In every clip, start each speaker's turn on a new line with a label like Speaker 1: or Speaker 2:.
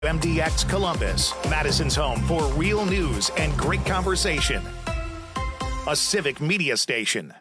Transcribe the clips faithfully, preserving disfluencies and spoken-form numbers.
Speaker 1: M D X Columbus, Madison's home for real news and great conversation. A civic media station.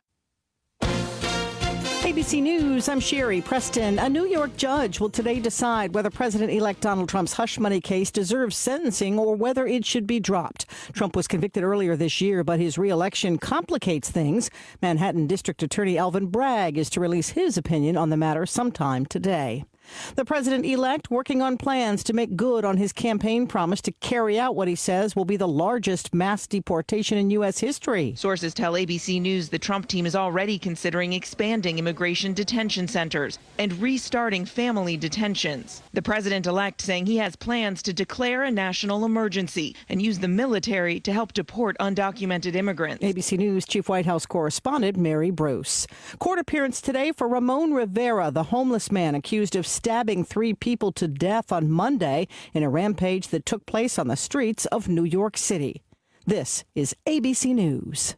Speaker 2: A B C News, I'm Sherry Preston. A New York judge will today decide whether President-elect Donald Trump's hush money case deserves sentencing or whether it should be dropped. Trump was convicted earlier this year, but his re-election complicates things. Manhattan District Attorney Alvin Bragg is to release his opinion on the matter sometime today. The president-elect working on plans to make good on his campaign promise to carry out what he says will be the largest mass deportation in U S history.
Speaker 3: Sources tell A B C News the Trump team is already considering expanding immigration detention centers and restarting family detentions. The president-elect saying he has plans to declare a national emergency and use the military to help deport undocumented immigrants.
Speaker 2: A B C News Chief White House correspondent Mary Bruce. Court appearance today for Ramon Rivera, the homeless man accused of stabbing three people to death on Monday in a rampage that took place on the streets of New York City. This is A B C News.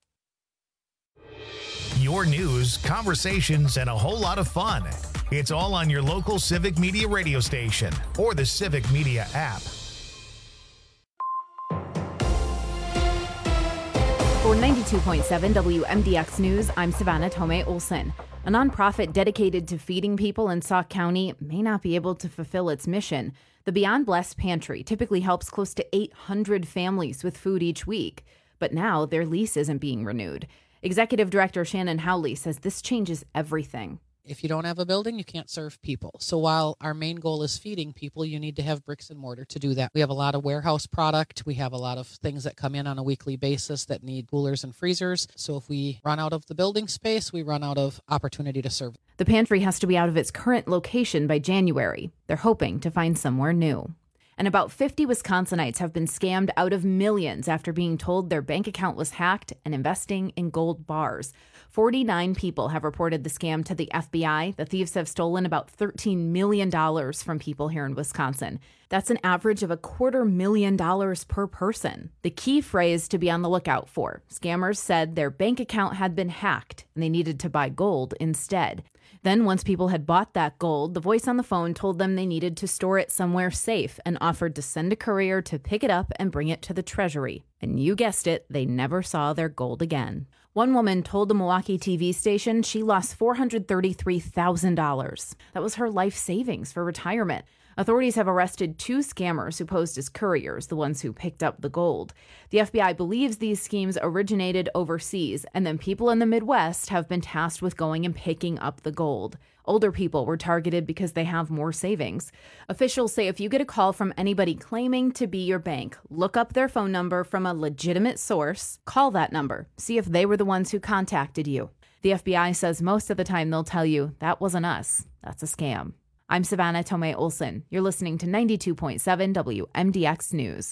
Speaker 1: Your news, conversations, and a whole lot of fun. It's all on your local Civic Media radio station or the Civic Media app.
Speaker 4: For ninety-two point seven W M D X News, I'm Savannah Tomei Olson. A nonprofit dedicated to feeding people in Sauk County may not be able to fulfill its mission. The Beyond Blessed Pantry typically helps close to eight hundred families with food each week, but now their lease isn't being renewed. Executive Director Shannon Howley says this changes everything.
Speaker 5: If you don't have a building, you can't serve people. So while our main goal is feeding people, you need to have bricks and mortar to do that. We have a lot of warehouse product. We have a lot of things that come in on a weekly basis that need coolers and freezers. So if we run out of the building space, we run out of opportunity to serve.
Speaker 4: The pantry has to be out of its current location by January. They're hoping to find somewhere new. And about fifty Wisconsinites have been scammed out of millions after being told their bank account was hacked and investing in gold bars. forty-nine people have reported the scam to the F B I. The thieves have stolen about thirteen million dollars from people here in Wisconsin. That's an average of a quarter million dollars per person. The key phrase to be on the lookout for: scammers said their bank account had been hacked and they needed to buy gold instead. Then once people had bought that gold, the voice on the phone told them they needed to store it somewhere safe and offered to send a courier to pick it up and bring it to the Treasury. And you guessed it, they never saw their gold again. One woman told the Milwaukee T V station she lost four hundred thirty-three thousand dollars. That was her life savings for retirement. Authorities have arrested two scammers who posed as couriers, the ones who picked up the gold. The F B I believes these schemes originated overseas, and then people in the Midwest have been tasked with going and picking up the gold. Older people were targeted because they have more savings. Officials say if you get a call from anybody claiming to be your bank, look up their phone number from a legitimate source, call that number, see if they were the ones who contacted you. The F B I says most of the time they'll tell you, that wasn't us, that's a scam. I'm Savannah Tomei Olson. You're listening to ninety-two point seven W M D X News.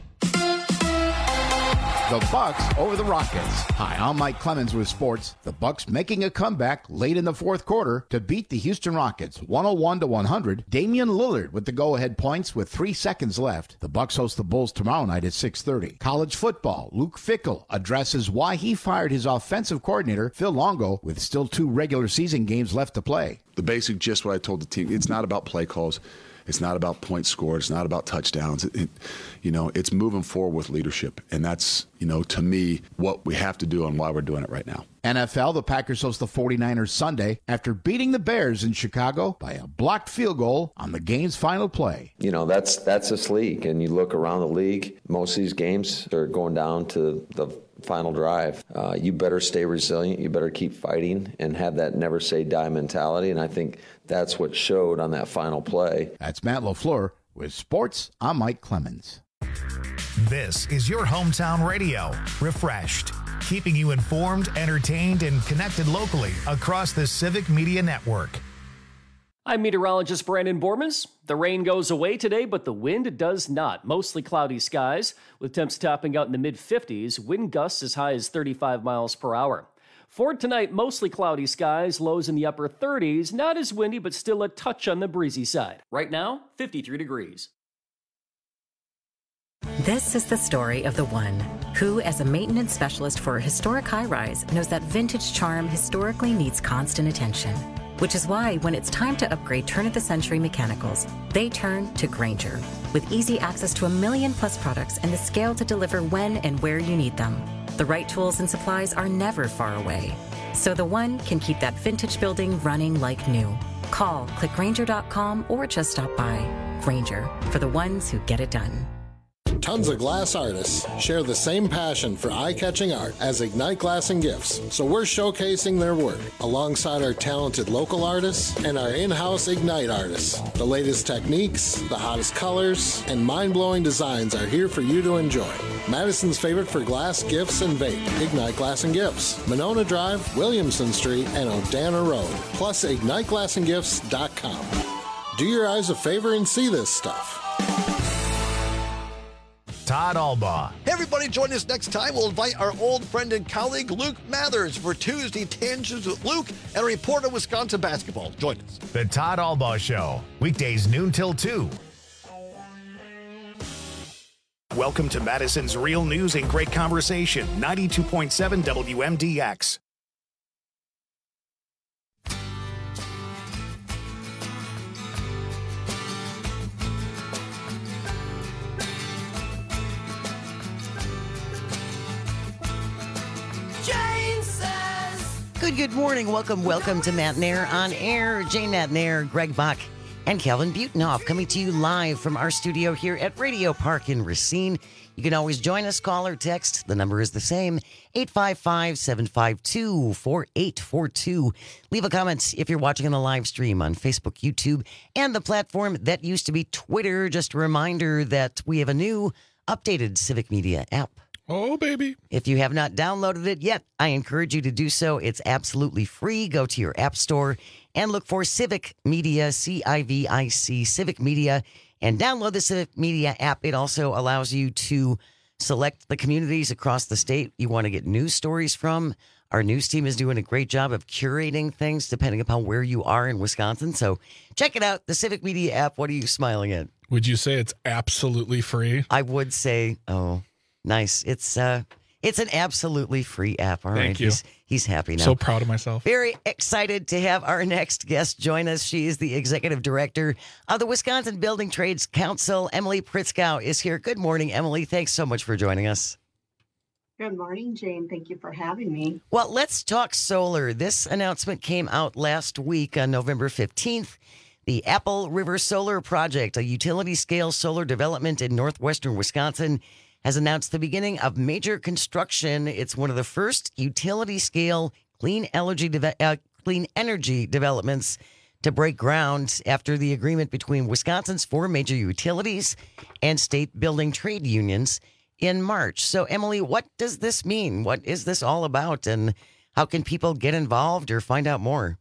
Speaker 6: The Bucks over the Rockets. Hi, I'm Mike Clemens with sports. The Bucks making a comeback late in the fourth quarter to beat the Houston Rockets one oh one to one hundred. Damian Lillard with the go-ahead points with three seconds left. The Bucks host the Bulls tomorrow night at six thirty. College football. Luke Fickell addresses why he fired his offensive coordinator, Phil Longo, with still two regular season games left to play.
Speaker 7: The basic gist what I told the team, it's not about play calls. It's not about points scored. It's not about touchdowns. It, it, you know, it's moving forward with leadership. And that's, you know, to me, what we have to do and why we're doing it right now.
Speaker 6: N F L, the Packers host the 49ers Sunday after beating the Bears in Chicago by a blocked field goal on the game's final play.
Speaker 8: You know, that's that's this league. And you look around the league, most of these games are going down to the final drive. Uh, you better stay resilient. You better keep fighting and have that never say die mentality. And I think that's what showed on that final play.
Speaker 6: That's Matt LaFleur with Sports. I'm Mike Clemens.
Speaker 1: This is your hometown radio, Refreshed, keeping you informed, entertained, and connected locally across the Civic Media Network.
Speaker 9: I'm meteorologist Brandon Bormans. The rain goes away today, but the wind does not. Mostly cloudy skies, with temps topping out in the mid fifties, wind gusts as high as thirty-five miles per hour. For tonight, mostly cloudy skies, lows in the upper thirties, not as windy, but still a touch on the breezy side. Right now, fifty-three degrees.
Speaker 10: This is the story of the one who, as a maintenance specialist for a historic high-rise, knows that vintage charm historically needs constant attention. which is why when it's time to upgrade turn-of-the-century mechanicals, they turn to Grainger. With easy access to a million plus products and the scale to deliver when and where you need them. The right tools and supplies are never far away. So the one can keep that vintage building running like new. Call, click Grainger dot com, or just stop by. Grainger, for the ones who get it done.
Speaker 11: Tons of glass artists share the same passion for eye-catching art as Ignite Glass and Gifts, so we're showcasing their work alongside our talented local artists and our in-house Ignite artists. The latest techniques, the hottest colors, and mind-blowing designs are here for you to enjoy. Madison's favorite for glass, gifts, and vape, Ignite Glass and Gifts, Monona Drive, Williamson Street, and O'Dana Road, plus ignite glass and gifts dot com. Do your eyes a favor and see this stuff.
Speaker 1: Todd Albaugh.
Speaker 12: Hey, everybody, join us next time. We'll invite our old friend and colleague Luke Mathers for Tuesday Tangents with Luke and a report on Wisconsin basketball. Join us.
Speaker 1: The Todd Albaugh Show, weekdays noon till two. Welcome to Madison's Real News and Great Conversation, ninety-two point seven W M D X.
Speaker 13: Good, good morning. Welcome, welcome to Matt Nair on Air. Jane Matt Nair, Greg Bach, and Calvin Butenhoff coming to you live from our studio here at Radio Park in Racine. You can always join us, call or text. The number is the same, eight five five, seven five two, four eight four two. Leave a comment if you're watching on the live stream on Facebook, YouTube, and the platform that used to be Twitter. Just a reminder that we have a new updated Civic Media app.
Speaker 14: Oh, baby.
Speaker 13: If you have not downloaded it yet, I encourage you to do so. It's absolutely free. Go to your app store and look for Civic Media, C I V I C, Civic Media, and download the Civic Media app. It also allows you to select the communities across the state you want to get news stories from. Our news team is doing a great job of curating things depending upon where you are in Wisconsin. So check it out, the Civic Media app. What are you smiling at?
Speaker 14: Would you say it's absolutely free?
Speaker 13: I would say, oh... Nice. It's uh, it's an absolutely free app. All
Speaker 14: Thank
Speaker 13: right.
Speaker 14: you.
Speaker 13: He's, he's happy now.
Speaker 14: So proud of myself.
Speaker 13: Very excited to have our next guest join us. She is the executive director of the Wisconsin Building Trades Council. Emily Pritzkow is here. Good morning, Emily. Thanks so much for joining us.
Speaker 15: Good morning, Jane. Thank you for having me.
Speaker 13: Well, let's talk solar. This announcement came out last week on November fifteenth. The Apple River Solar Project, a utility-scale solar development in northwestern Wisconsin, has announced the beginning of major construction. It's one of the first utility-scale clean energy de- uh, clean energy developments to break ground after the agreement between Wisconsin's four major utilities and state building trade unions in March. So, Emily, what does this mean? What is this all about, and how can people get involved or find out more?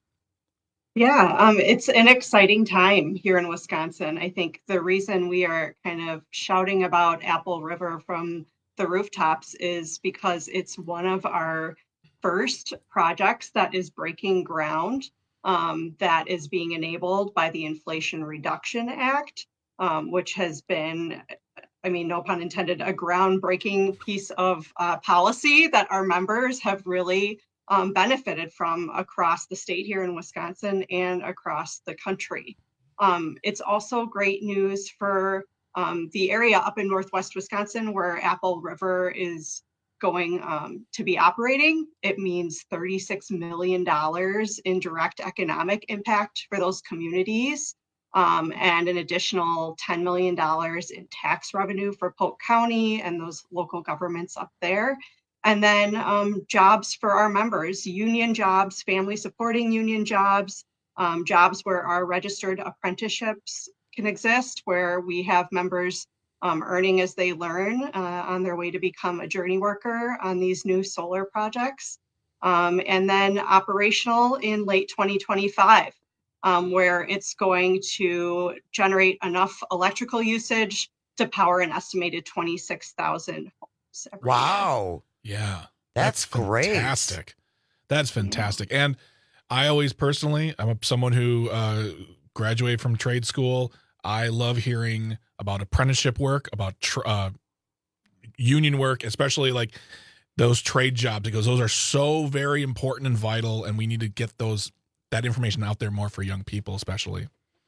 Speaker 15: Yeah, um, it's an exciting time here in Wisconsin. I think the reason we are kind of shouting about Apple River from the rooftops is because it's one of our first projects that is breaking ground, um, that is being enabled by the Inflation Reduction Act, um, which has been, I mean, no pun intended, a groundbreaking piece of uh, policy that our members have really Um, benefited from across the state here in Wisconsin and across the country. Um, it's also great news for um, the area up in northwest Wisconsin where Apple River is going um, to be operating. It means thirty-six million dollars in direct economic impact for those communities, um, and an additional ten million dollars in tax revenue for Polk County and those local governments up there. And then um, jobs for our members, union jobs, family supporting union jobs, um, jobs where our registered apprenticeships can exist, where we have members um, earning as they learn uh, on their way to become a journey worker on these new solar projects. Um, and then operational in late twenty twenty-five, um, where it's going to generate enough electrical usage to power an estimated twenty-six thousand homes. Every
Speaker 13: Wow.
Speaker 15: year.
Speaker 14: Yeah.
Speaker 13: That's, that's great.
Speaker 14: Fantastic. That's fantastic. And I always personally, I'm someone who uh, graduated from trade school. I love hearing about apprenticeship work, about tr- uh, union work, especially like those trade jobs, because those are so very important and vital, and we need to get those that information out there more for young people, especially.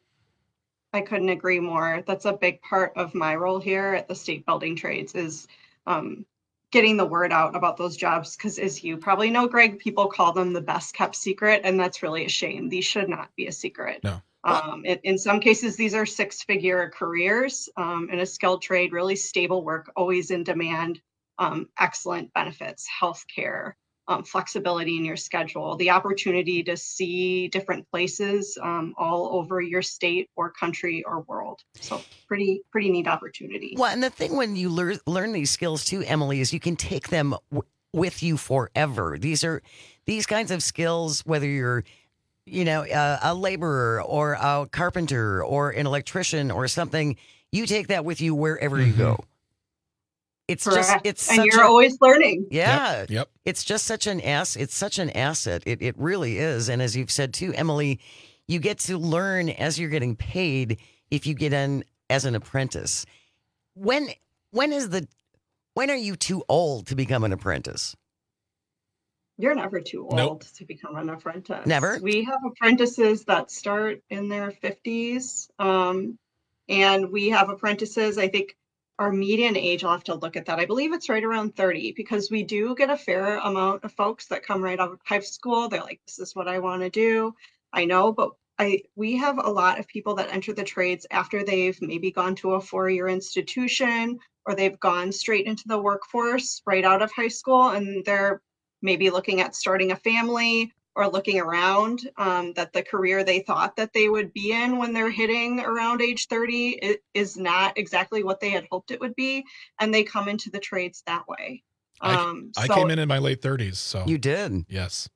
Speaker 15: I couldn't agree more. That's a big part of my role here at the State Building Trades is um, getting the word out about those jobs. Because as you probably know, Greg, people call them the best kept secret, and that's really a shame. These should not be a secret.
Speaker 14: No.
Speaker 15: Um, in, in some cases, these are six-figure careers um, in a skilled trade, really stable work, always in demand, um, excellent benefits, healthcare, um, flexibility in your schedule, the opportunity to see different places um, all over your state or country or world. So pretty, pretty neat opportunity.
Speaker 13: Well, and the thing when you learn learn these skills too, Emily, is you can take them w- with you forever. These are these kinds of skills, whether you're you know, uh, a laborer or a carpenter or an electrician or something, you take that with you wherever mm-hmm. you go. It's
Speaker 15: Correct.
Speaker 13: just, it's
Speaker 15: and
Speaker 13: such
Speaker 15: you're
Speaker 13: a,
Speaker 15: always learning.
Speaker 13: Yeah.
Speaker 14: Yep. yep.
Speaker 13: It's just such an ass. It's such an asset. It it really is. And as you've said too, Emily, you get to learn as you're getting paid if you get in as an apprentice. When, when is the, when are you too old to become an apprentice?
Speaker 15: You're never too old
Speaker 14: nope.
Speaker 15: to become an apprentice.
Speaker 13: Never.
Speaker 15: We have apprentices that start in their fifties. Um, and we have apprentices, I think our median age, I'll have to look at that. I believe it's right around thirty because we do get a fair amount of folks that come right out of high school. They're like, this is what I want to do. I know, but I we have a lot of people that enter the trades after they've maybe gone to a four-year institution or they've gone straight into the workforce right out of high school, and they're maybe looking at starting a family or looking around um, that the career they thought that they would be in when they're hitting around age thirty it is not exactly what they had hoped it would be. And they come into the trades that way. Um,
Speaker 14: I, I
Speaker 15: so,
Speaker 14: came in in my late thirties. So
Speaker 13: you did.
Speaker 14: Yes.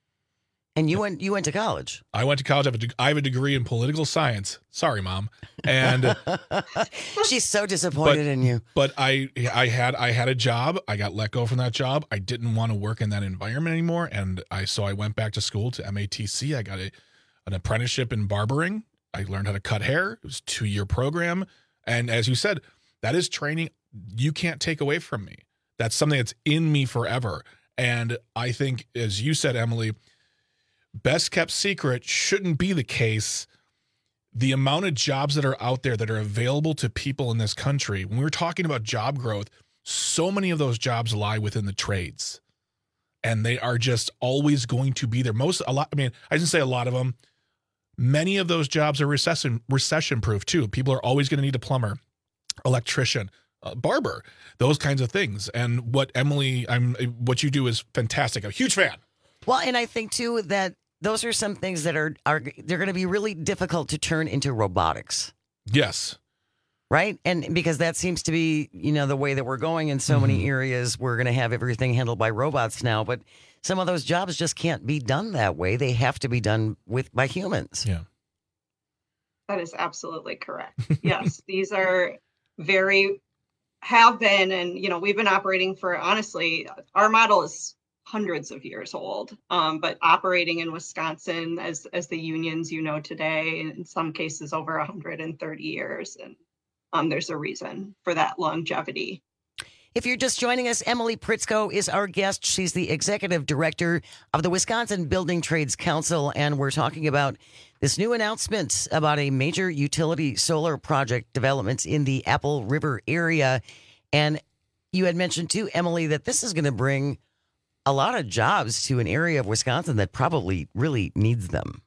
Speaker 13: And you went you went to college.
Speaker 14: I went to college. I have a, de- I have a degree in political science. Sorry, Mom. And
Speaker 13: she's so disappointed
Speaker 14: but,
Speaker 13: in you.
Speaker 14: But I I had I had a job. I got let go from that job. I didn't want to work in that environment anymore. And I so I went back to school to M A T C. I got a an apprenticeship in barbering. I learned how to cut hair. It was a two-year program. And as you said, that is training you can't take away from me. That's something that's in me forever. And I think, as you said, Emily, best kept secret shouldn't be the case. The amount of jobs that are out there that are available to people in this country, when we're talking about job growth, so many of those jobs lie within the trades. And they are just always going to be there. Most, a lot, I mean, I didn't say a lot of them. Many of those jobs are recession recession proof too. People are always going to need a plumber, electrician, uh, barber, those kinds of things. And what Emily, I'm, what you do is fantastic. I'm a huge fan.
Speaker 13: Well, and I think too that those are some things that are are they're going to be really difficult to turn into robotics.
Speaker 14: Yes.
Speaker 13: Right? And because that seems to be, you know, the way that we're going in so mm-hmm. many areas, we're going to have everything handled by robots now, but some of those jobs just can't be done that way. They have to be done with by humans.
Speaker 14: Yeah.
Speaker 15: That is absolutely correct. Yes, these are very have been, and you know, we've been operating for, honestly, our model is hundreds of years old, um, but operating in Wisconsin as as the unions you know today, in some cases over one hundred thirty years, and um, there's a reason for that longevity.
Speaker 13: If you're just joining us, Emily Pritzko is our guest. She's the executive director of the Wisconsin Building Trades Council, and we're talking about this new announcement about a major utility solar project development in the Apple River area. And you had mentioned too, Emily, that this is going to bring a lot of jobs to an area of Wisconsin that probably really needs them.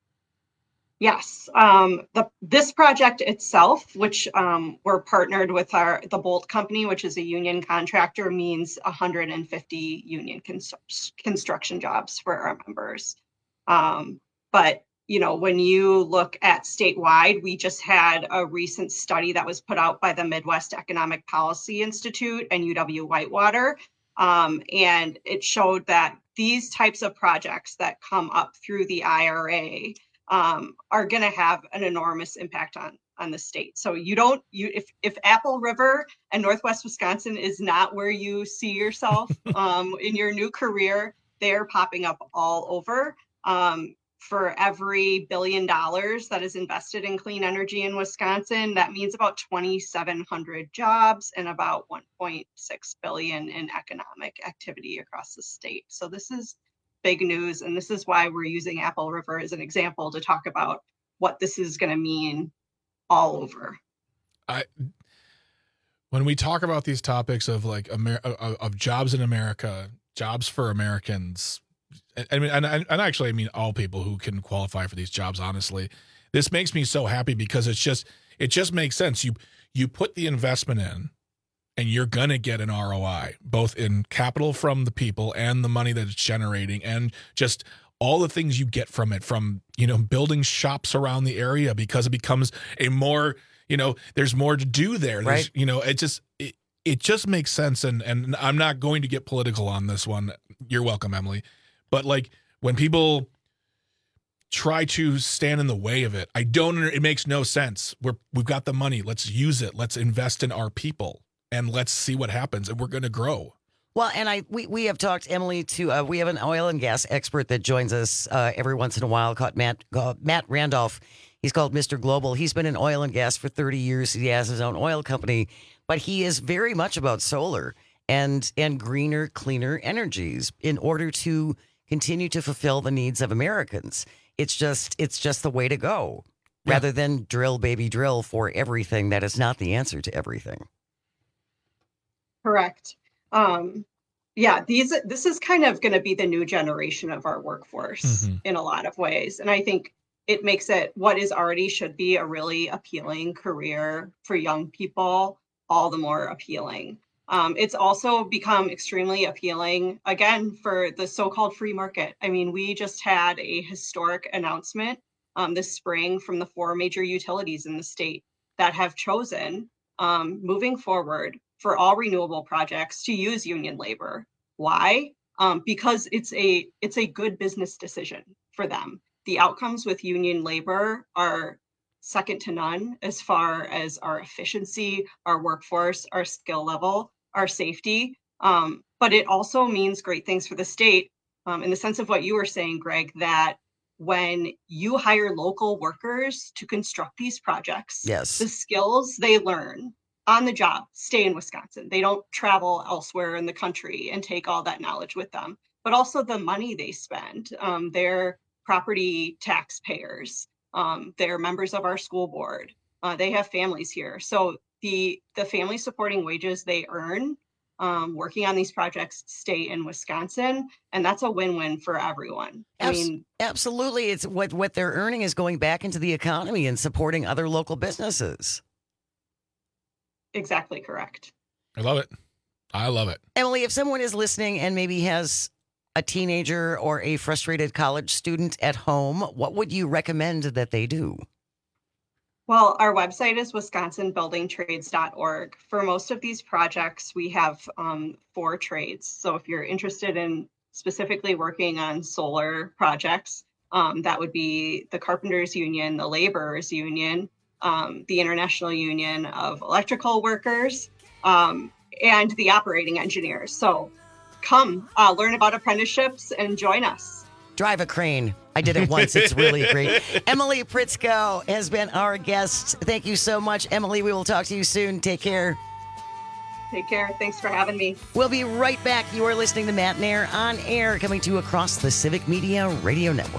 Speaker 15: Yes, um, the this project itself, which um, we're partnered with our the Bolt Company, which is a union contractor, means one hundred fifty union cons- construction jobs for our members. Um, but you know, when you look at statewide, we just had a recent study that was put out by the Midwest Economic Policy Institute and U W Whitewater. Um, and it showed that these types of projects that come up through the I R A um, are going to have an enormous impact on, on the state. So you don't, you if, if Apple River and Northwest Wisconsin is not where you see yourself um, in your new career, they're popping up all over. Um, for every billion dollars that is invested in clean energy in Wisconsin, that means about twenty-seven hundred jobs and about one point six billion in economic activity across the state. So this is big news. And this is why we're using Apple River as an example to talk about what this is going to mean all over.
Speaker 14: I, when we talk about these topics of like Amer- of, of jobs in America, jobs for Americans, I mean, and, and actually, I mean, all people who can qualify for these jobs, honestly, this makes me so happy because it's just, it just makes sense. You, you put the investment in and you're going to get an R O I, both in capital from the people and the money that it's generating and just all the things you get from it, from, you know, building shops around the area because it becomes a more, you know, there's more to do there. There's,
Speaker 13: right.
Speaker 14: You know, it just, it, it just makes sense. And, and I'm not going to get political on this one. You're welcome, Emily. But like when people try to stand in the way of it, I don't, it makes no sense. We're, we've got the money. Let's use it. Let's invest in our people and let's see what happens. And we're going to grow.
Speaker 13: Well, and I we, we have talked, Emily, to uh, we have an oil and gas expert that joins us uh, every once in a while called Matt, uh, Matt Randolph. He's called Mister Global. He's been in oil and gas for thirty years. He has his own oil company, but he is very much about solar and and greener, cleaner energies in order to continue to fulfill the needs of Americans. It's just it's just the way to go, yeah. Rather than drill, baby, drill for everything. That is not the answer to everything.
Speaker 15: Correct. Um, yeah, these this is kind of going to be the new generation of our workforce mm-hmm. in a lot of ways. And I think it makes it what is already should be a really appealing career for young people all the more appealing. Um, it's also become extremely appealing, again, for the so-called free market. I mean, we just had a historic announcement um, this spring from the four major utilities in the state that have chosen um, moving forward for all renewable projects to use union labor. Why? Um, because it's a it's a good business decision for them. The outcomes with union labor are second to none as far as our efficiency, our workforce, our skill level, our safety. Um, but it also means great things for the state um, in the sense of what you were saying, Greg, that when you hire local workers to construct these projects,
Speaker 13: yes,
Speaker 15: the skills they learn on the job stay in Wisconsin. They don't travel elsewhere in the country and take all that knowledge with them, but also the money they spend. Um, they're property taxpayers. Um, they're members of our school board. Uh, they have families here. So the the family supporting wages they earn um, working on these projects stay in Wisconsin. And that's a win-win for everyone. I
Speaker 13: Abs-
Speaker 15: mean,
Speaker 13: absolutely. It's what, what they're earning is going back into the economy and supporting other local businesses.
Speaker 15: Exactly correct.
Speaker 14: I love it. I love it.
Speaker 13: Emily, if someone is listening and maybe has a teenager or a frustrated college student at home, what would you recommend that they do?
Speaker 15: Well, our website is wisconsin building trades dot org. For most of these projects, we have um, four trades. So if you're interested in specifically working on solar projects, um, that would be the Carpenters Union, the Laborers Union, um, the International Union of Electrical Workers, um, and the operating engineers. So come uh, learn about apprenticeships and join us.
Speaker 13: Drive a crane. I did it once. It's really great. Emily Pritzko has been our guest. Thank you so much, Emily. We will talk to you soon. Take care.
Speaker 15: Take care. Thanks for having me.
Speaker 13: We'll be right back. You are listening to Matt Nair on air, coming to you across the Civic Media Radio Network.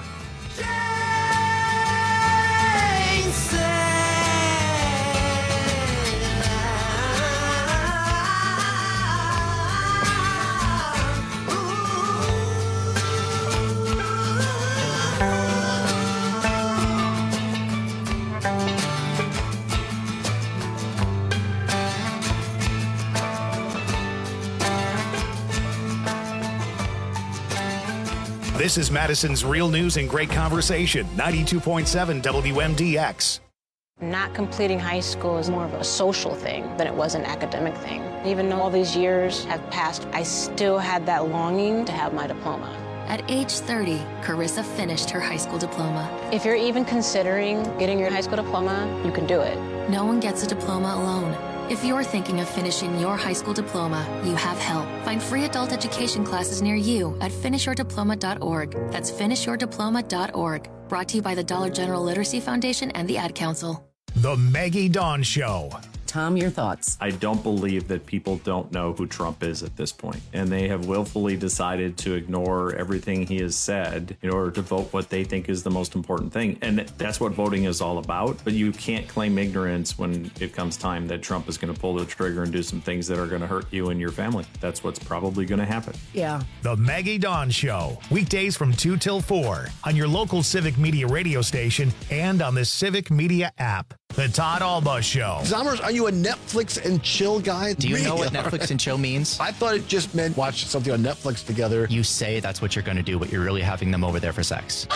Speaker 1: This is Madison's Real News and Great Conversation, ninety-two point seven W M D X.
Speaker 16: Not completing high school is more of a social thing than it was an academic thing. Even though all these years have passed, I still had that longing to have my diploma.
Speaker 17: At age thirty, Carissa finished her high school diploma.
Speaker 16: If you're even considering getting your high school diploma, you can do it.
Speaker 17: No one gets a diploma alone. If you're thinking of finishing your high school diploma, you have help. Find free adult education classes near you at finish your diploma dot org. That's finish your diploma dot org. Brought to you by the Dollar General Literacy Foundation and the Ad Council.
Speaker 1: The Maggie Dawn Show.
Speaker 18: Tom, your thoughts.
Speaker 19: I don't believe that people don't know who Trump is at this point, and they have willfully decided to ignore everything he has said in order to vote what they think is the most important thing. And that's what voting is all about. But you can't claim ignorance when it comes time that Trump is going to pull the trigger and do some things that are going to hurt you and your family. That's what's probably going to happen.
Speaker 18: Yeah.
Speaker 1: The Maggie Dawn Show, weekdays from two till four on your local Civic Media radio station and on the Civic Media app. The Todd Alba Show.
Speaker 12: Zommers, are you a Netflix and chill guy?
Speaker 20: Do you
Speaker 12: Me?
Speaker 20: know what Netflix and chill means?
Speaker 12: I thought it just meant watch something on Netflix together.
Speaker 20: You say that's what you're going to do, but you're really having them over there for sex.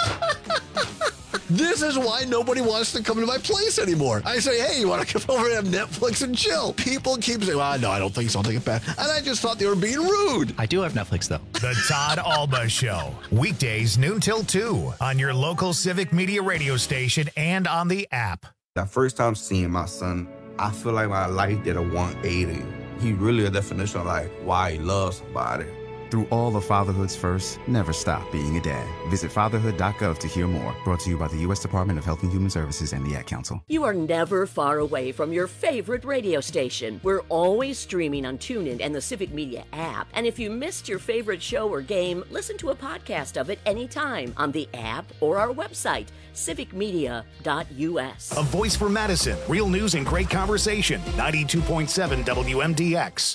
Speaker 12: This is why nobody wants to come to my place anymore. I say, hey, you want to come over and have Netflix and chill? People keep saying, well, no, I don't think so. I'll take it back. And I just thought they were being rude.
Speaker 20: I do have Netflix, though.
Speaker 1: The Todd Alba Show, weekdays noon till two on your local Civic Media radio station and on the app.
Speaker 21: The first time seeing my son, I feel like my life did a one eighty. He really a definition of like why he loves somebody.
Speaker 22: Through all of fatherhood's first, never stop being a dad. Visit fatherhood dot gov to hear more. Brought to you by the U S Department of Health and Human Services and the Ad Council.
Speaker 23: You are never far away from your favorite radio station. We're always streaming on TuneIn and the Civic Media app. And if you missed your favorite show or game, listen to a podcast of it anytime on the app or our website, civic media dot u s.
Speaker 1: A voice for Madison. Real news and great conversation. ninety-two point seven W M D X.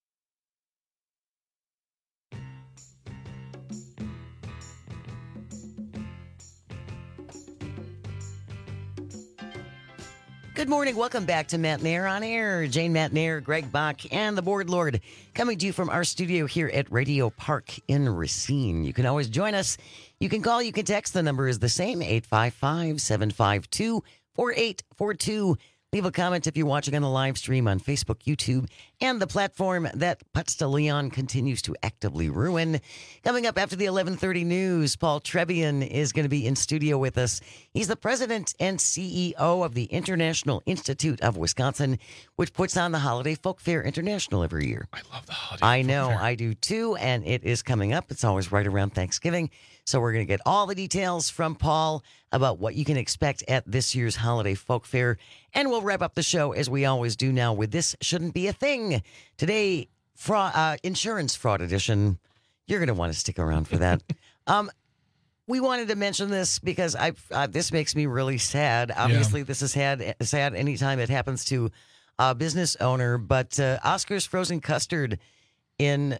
Speaker 13: Good morning. Welcome back to Matt Nair on Air. Jane Matt Nair, Greg Bach, and the Board Lord coming to you from our studio here at Radio Park in Racine. You can always join us. You can call, you can text. The number is the same, eight five five, seven five two, four eight four two. Leave a comment if you're watching on the live stream on Facebook, YouTube, and the platform that Putz de Leon continues to actively ruin. Coming up after the eleven thirty news, Paul Trevian is going to be in studio with us. He's the president and C E O of the International Institute of Wisconsin, which puts on the Holiday Folk Fair International every year.
Speaker 14: I love the Holiday
Speaker 13: I
Speaker 14: Folk
Speaker 13: know,
Speaker 14: Fair.
Speaker 13: I do too, and it is coming up. It's always right around Thanksgiving. So we're going to get all the details from Paul about what you can expect at this year's Holiday Folk Fair. And we'll wrap up the show as we always do now with This Shouldn't Be a Thing. Today, fraud, uh, insurance fraud edition. You're going to want to stick around for that. um, we wanted to mention this because I uh, this makes me really sad. Obviously, yeah. This is sad, sad anytime it happens to a business owner. But uh, Oscar's Frozen Custard in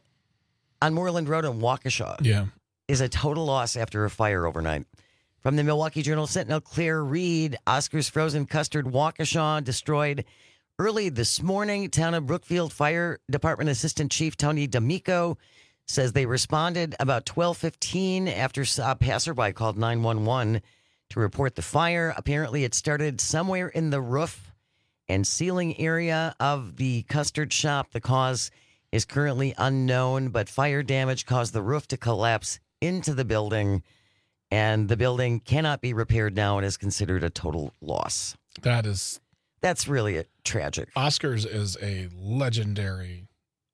Speaker 13: on Moreland Road in Waukesha.
Speaker 14: Yeah.
Speaker 13: Is a total loss after a fire overnight. From the Milwaukee Journal Sentinel, Claire Reed, Oscar's Frozen Custard Waukesha destroyed early this morning. Town of Brookfield Fire Department Assistant Chief Tony D'Amico says they responded about twelve fifteen after a passerby called nine one one to report the fire. Apparently it started somewhere in the roof and ceiling area of the custard shop. The cause is currently unknown, but fire damage caused the roof to collapse into the building, and the building cannot be repaired now and is considered a total loss.
Speaker 14: That is...
Speaker 13: That's really a tragic.
Speaker 14: Oscar's is a legendary,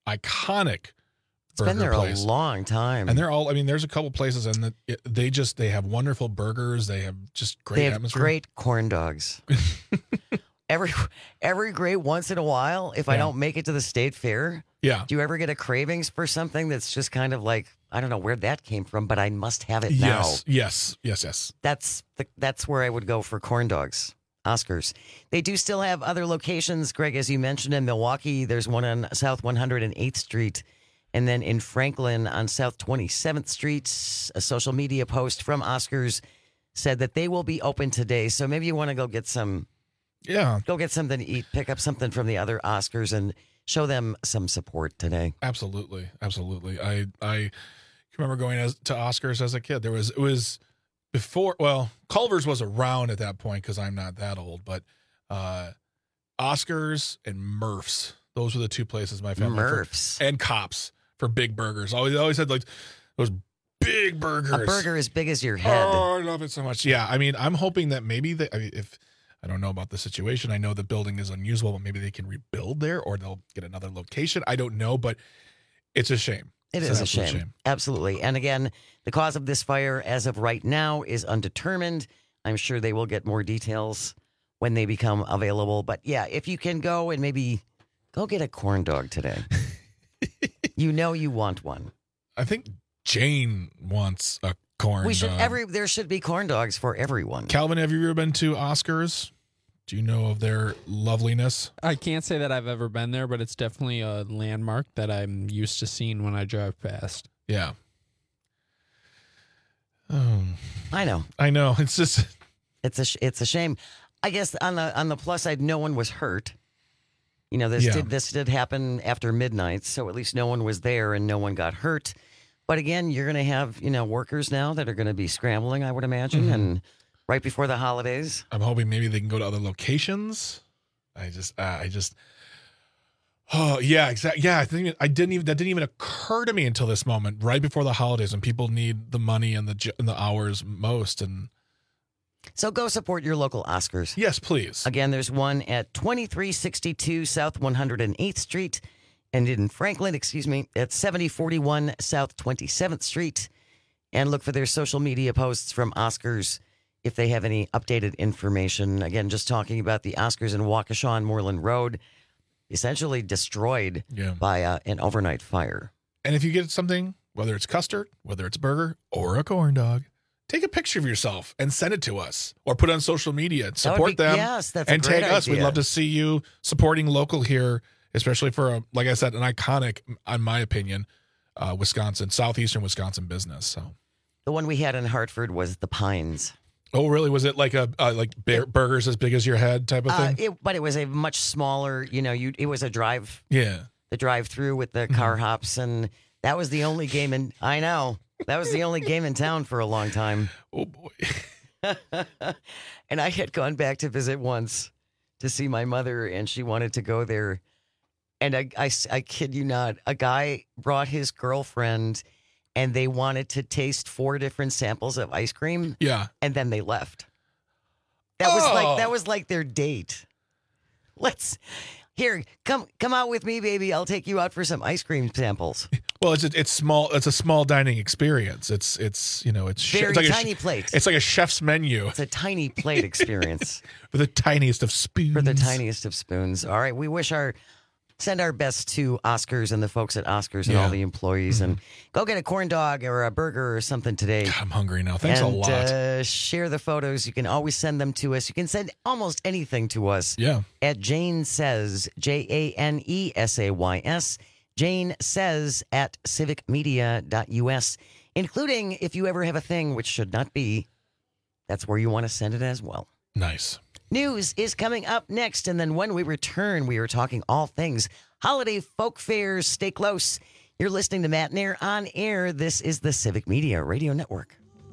Speaker 14: iconic
Speaker 13: It's been there
Speaker 14: place.
Speaker 13: a long time.
Speaker 14: And they're all, I mean, there's a couple places, and the, it, they just, they have wonderful burgers. They have just great
Speaker 13: they have
Speaker 14: atmosphere.
Speaker 13: great corn dogs. every every great once in a while, if
Speaker 14: Yeah.
Speaker 13: I don't make it to the state fair,
Speaker 14: Yeah.
Speaker 13: do you ever get a cravings for something that's just kind of like, I don't know where that came from, but I must have it now.
Speaker 14: Yes, yes, yes, yes.
Speaker 13: That's the, that's where I would go for corn dogs. Oscars. They do still have other locations, Greg, as you mentioned, in Milwaukee. There's one on South one hundred eighth Street. And then in Franklin on South twenty-seventh Street, a social media post from Oscars said that they will be open today. So maybe you want to go get some,
Speaker 14: yeah,
Speaker 13: go get something to eat, pick up something from the other Oscars and show them some support today.
Speaker 14: Absolutely, absolutely. I I remember going as, to Oscars as a kid. There was it was before. Well, Culver's was around at that point because I'm not that old, but uh, Oscars and Murph's. Those were the two places my family
Speaker 13: Murph's
Speaker 14: for, and Cops for big burgers. Always always had like those big burgers.
Speaker 13: A burger as big as your head.
Speaker 14: Oh, I love it so much. Yeah, I mean, I'm hoping that maybe they, I mean, if I don't know about the situation, I know the building is unusable, but maybe they can rebuild there or they'll get another location. I don't know, but it's a shame.
Speaker 13: It
Speaker 14: It's
Speaker 13: is
Speaker 14: an
Speaker 13: a shame.
Speaker 14: absolute shame.
Speaker 13: Absolutely. And again, the cause of this fire as of right now is undetermined. I'm sure they will get more details when they become available. But yeah, if you can go and maybe go get a corn dog today. You know you want one.
Speaker 14: I think Jane wants a corn
Speaker 13: we should
Speaker 14: dog.
Speaker 13: every there should be corn dogs for everyone.
Speaker 14: Calvin, have you ever been to Oscars? Do you know of their loveliness?
Speaker 2: I can't say that I've ever been there, but it's definitely a landmark that I'm used to seeing when I drive past.
Speaker 14: Yeah. Oh,
Speaker 13: I know.
Speaker 14: I know. It's just
Speaker 13: it's a sh- it's a shame. I guess on the on the plus side, no one was hurt. You know, this
Speaker 14: Yeah.
Speaker 13: did this did happen after midnight, so at least no one was there and no one got hurt. But again, you're going to have, you know, workers now that are going to be scrambling, I would imagine,
Speaker 14: Mhm.
Speaker 13: and right before the holidays.
Speaker 14: I'm hoping maybe they can go to other locations. I just, uh, I just, oh yeah, exactly. Yeah, I think I didn't even that didn't even occur to me until this moment, right before the holidays, when people need the money and the j- and the hours most. And
Speaker 13: So go support your local Oscars.
Speaker 14: Yes, please.
Speaker 13: Again, there's one at twenty-three sixty-two South one hundred eighth Street, and in Franklin, excuse me, at seventy forty-one South twenty-seventh Street. And look for their social media posts from Oscars if they have any updated information. Again, just talking about the Oscars in Waukesha on Moreland Road, essentially destroyed
Speaker 14: Yeah.
Speaker 13: by uh, an overnight fire.
Speaker 14: And if you get something, whether it's custard, whether it's burger, or a corn dog, take a picture of yourself and send it to us, or put it on social media.
Speaker 13: That
Speaker 14: Support
Speaker 13: would be-
Speaker 14: them.
Speaker 13: yes, that's a
Speaker 14: and
Speaker 13: great
Speaker 14: tag us. We'd
Speaker 13: idea.
Speaker 14: love to see you supporting local here, especially for, a, like I said, an iconic, in my opinion, uh, Wisconsin, southeastern Wisconsin business. So,
Speaker 13: The one we had in Hartford was the Pines.
Speaker 14: oh, really? Was it like a uh, like bear, burgers as big as your head type of
Speaker 13: Uh,
Speaker 14: thing?
Speaker 13: it, but it was a much smaller, you know, you it was a drive,
Speaker 14: Yeah.
Speaker 13: the drive through with the car hops, and that was the only game in. I know that was the only game in town for a long time.
Speaker 14: Oh boy!
Speaker 13: And I had gone back to visit once to see my mother, and she wanted to go there. And I, I, I kid you not, a guy brought his girlfriend, and they wanted to taste four different samples of ice cream.
Speaker 14: Yeah.
Speaker 13: And then they left. That was
Speaker 14: Oh.
Speaker 13: like that was like their date. Let's here come come out with me, baby. I'll take you out for some ice cream samples.
Speaker 14: Well, it's a, it's small. It's a small dining experience. It's it's you know it's sh-
Speaker 13: Very
Speaker 14: it's like
Speaker 13: tiny
Speaker 14: a, sh-
Speaker 13: plate.
Speaker 14: It's like a chef's menu
Speaker 13: It's a tiny plate experience
Speaker 14: for the tiniest of spoons.
Speaker 13: for the tiniest of spoons. All right, we wish our send our best to Oscars and the folks at Oscars and
Speaker 14: Yeah.
Speaker 13: all the employees, and go get a corn dog or a burger or something today.
Speaker 14: I'm hungry now. Thanks
Speaker 13: and,
Speaker 14: a lot.
Speaker 13: Uh, share the photos. You can always send them to us. You can send almost anything to us.
Speaker 14: Yeah.
Speaker 13: At Jane Says, J A N E S A Y S, Jane Says at civic media dot U S, including if you ever have a thing, which should not be, that's where you want to send it as well.
Speaker 14: Nice.
Speaker 13: News is coming up next, and then when we return, we are talking all things holiday folk fairs. Stay close. You're listening to Matt Nair on air. This is the Civic Media Radio Network.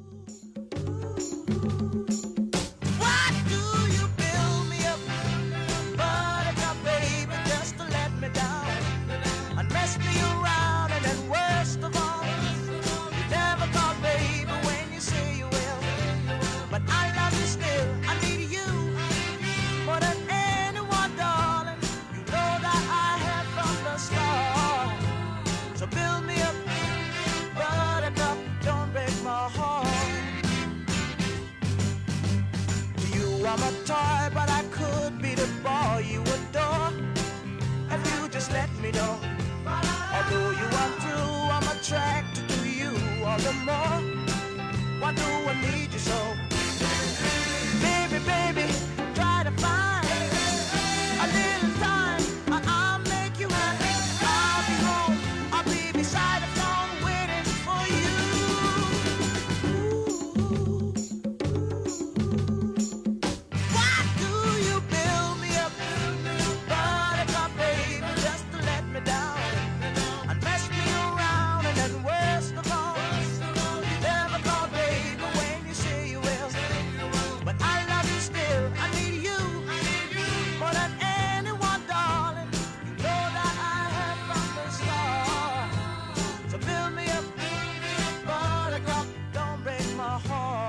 Speaker 3: I'm a toy, but I could be the boy you adore if you just let me know. Although you are true, I'm attracted to you all the more. Why do I need you so? Baby, baby, try to find a little time. I- I'll make you happy. I'll be home. I'll be beside the phone waiting for you. Why do you build me up? Buttercup, baby, just to let me down and mess me around, and then worst of all, you never call, baby, when you say you will. But I love you still. I need you more than anyone, darling. You know that I have from the start. So build me up, buttercup, don't break my heart.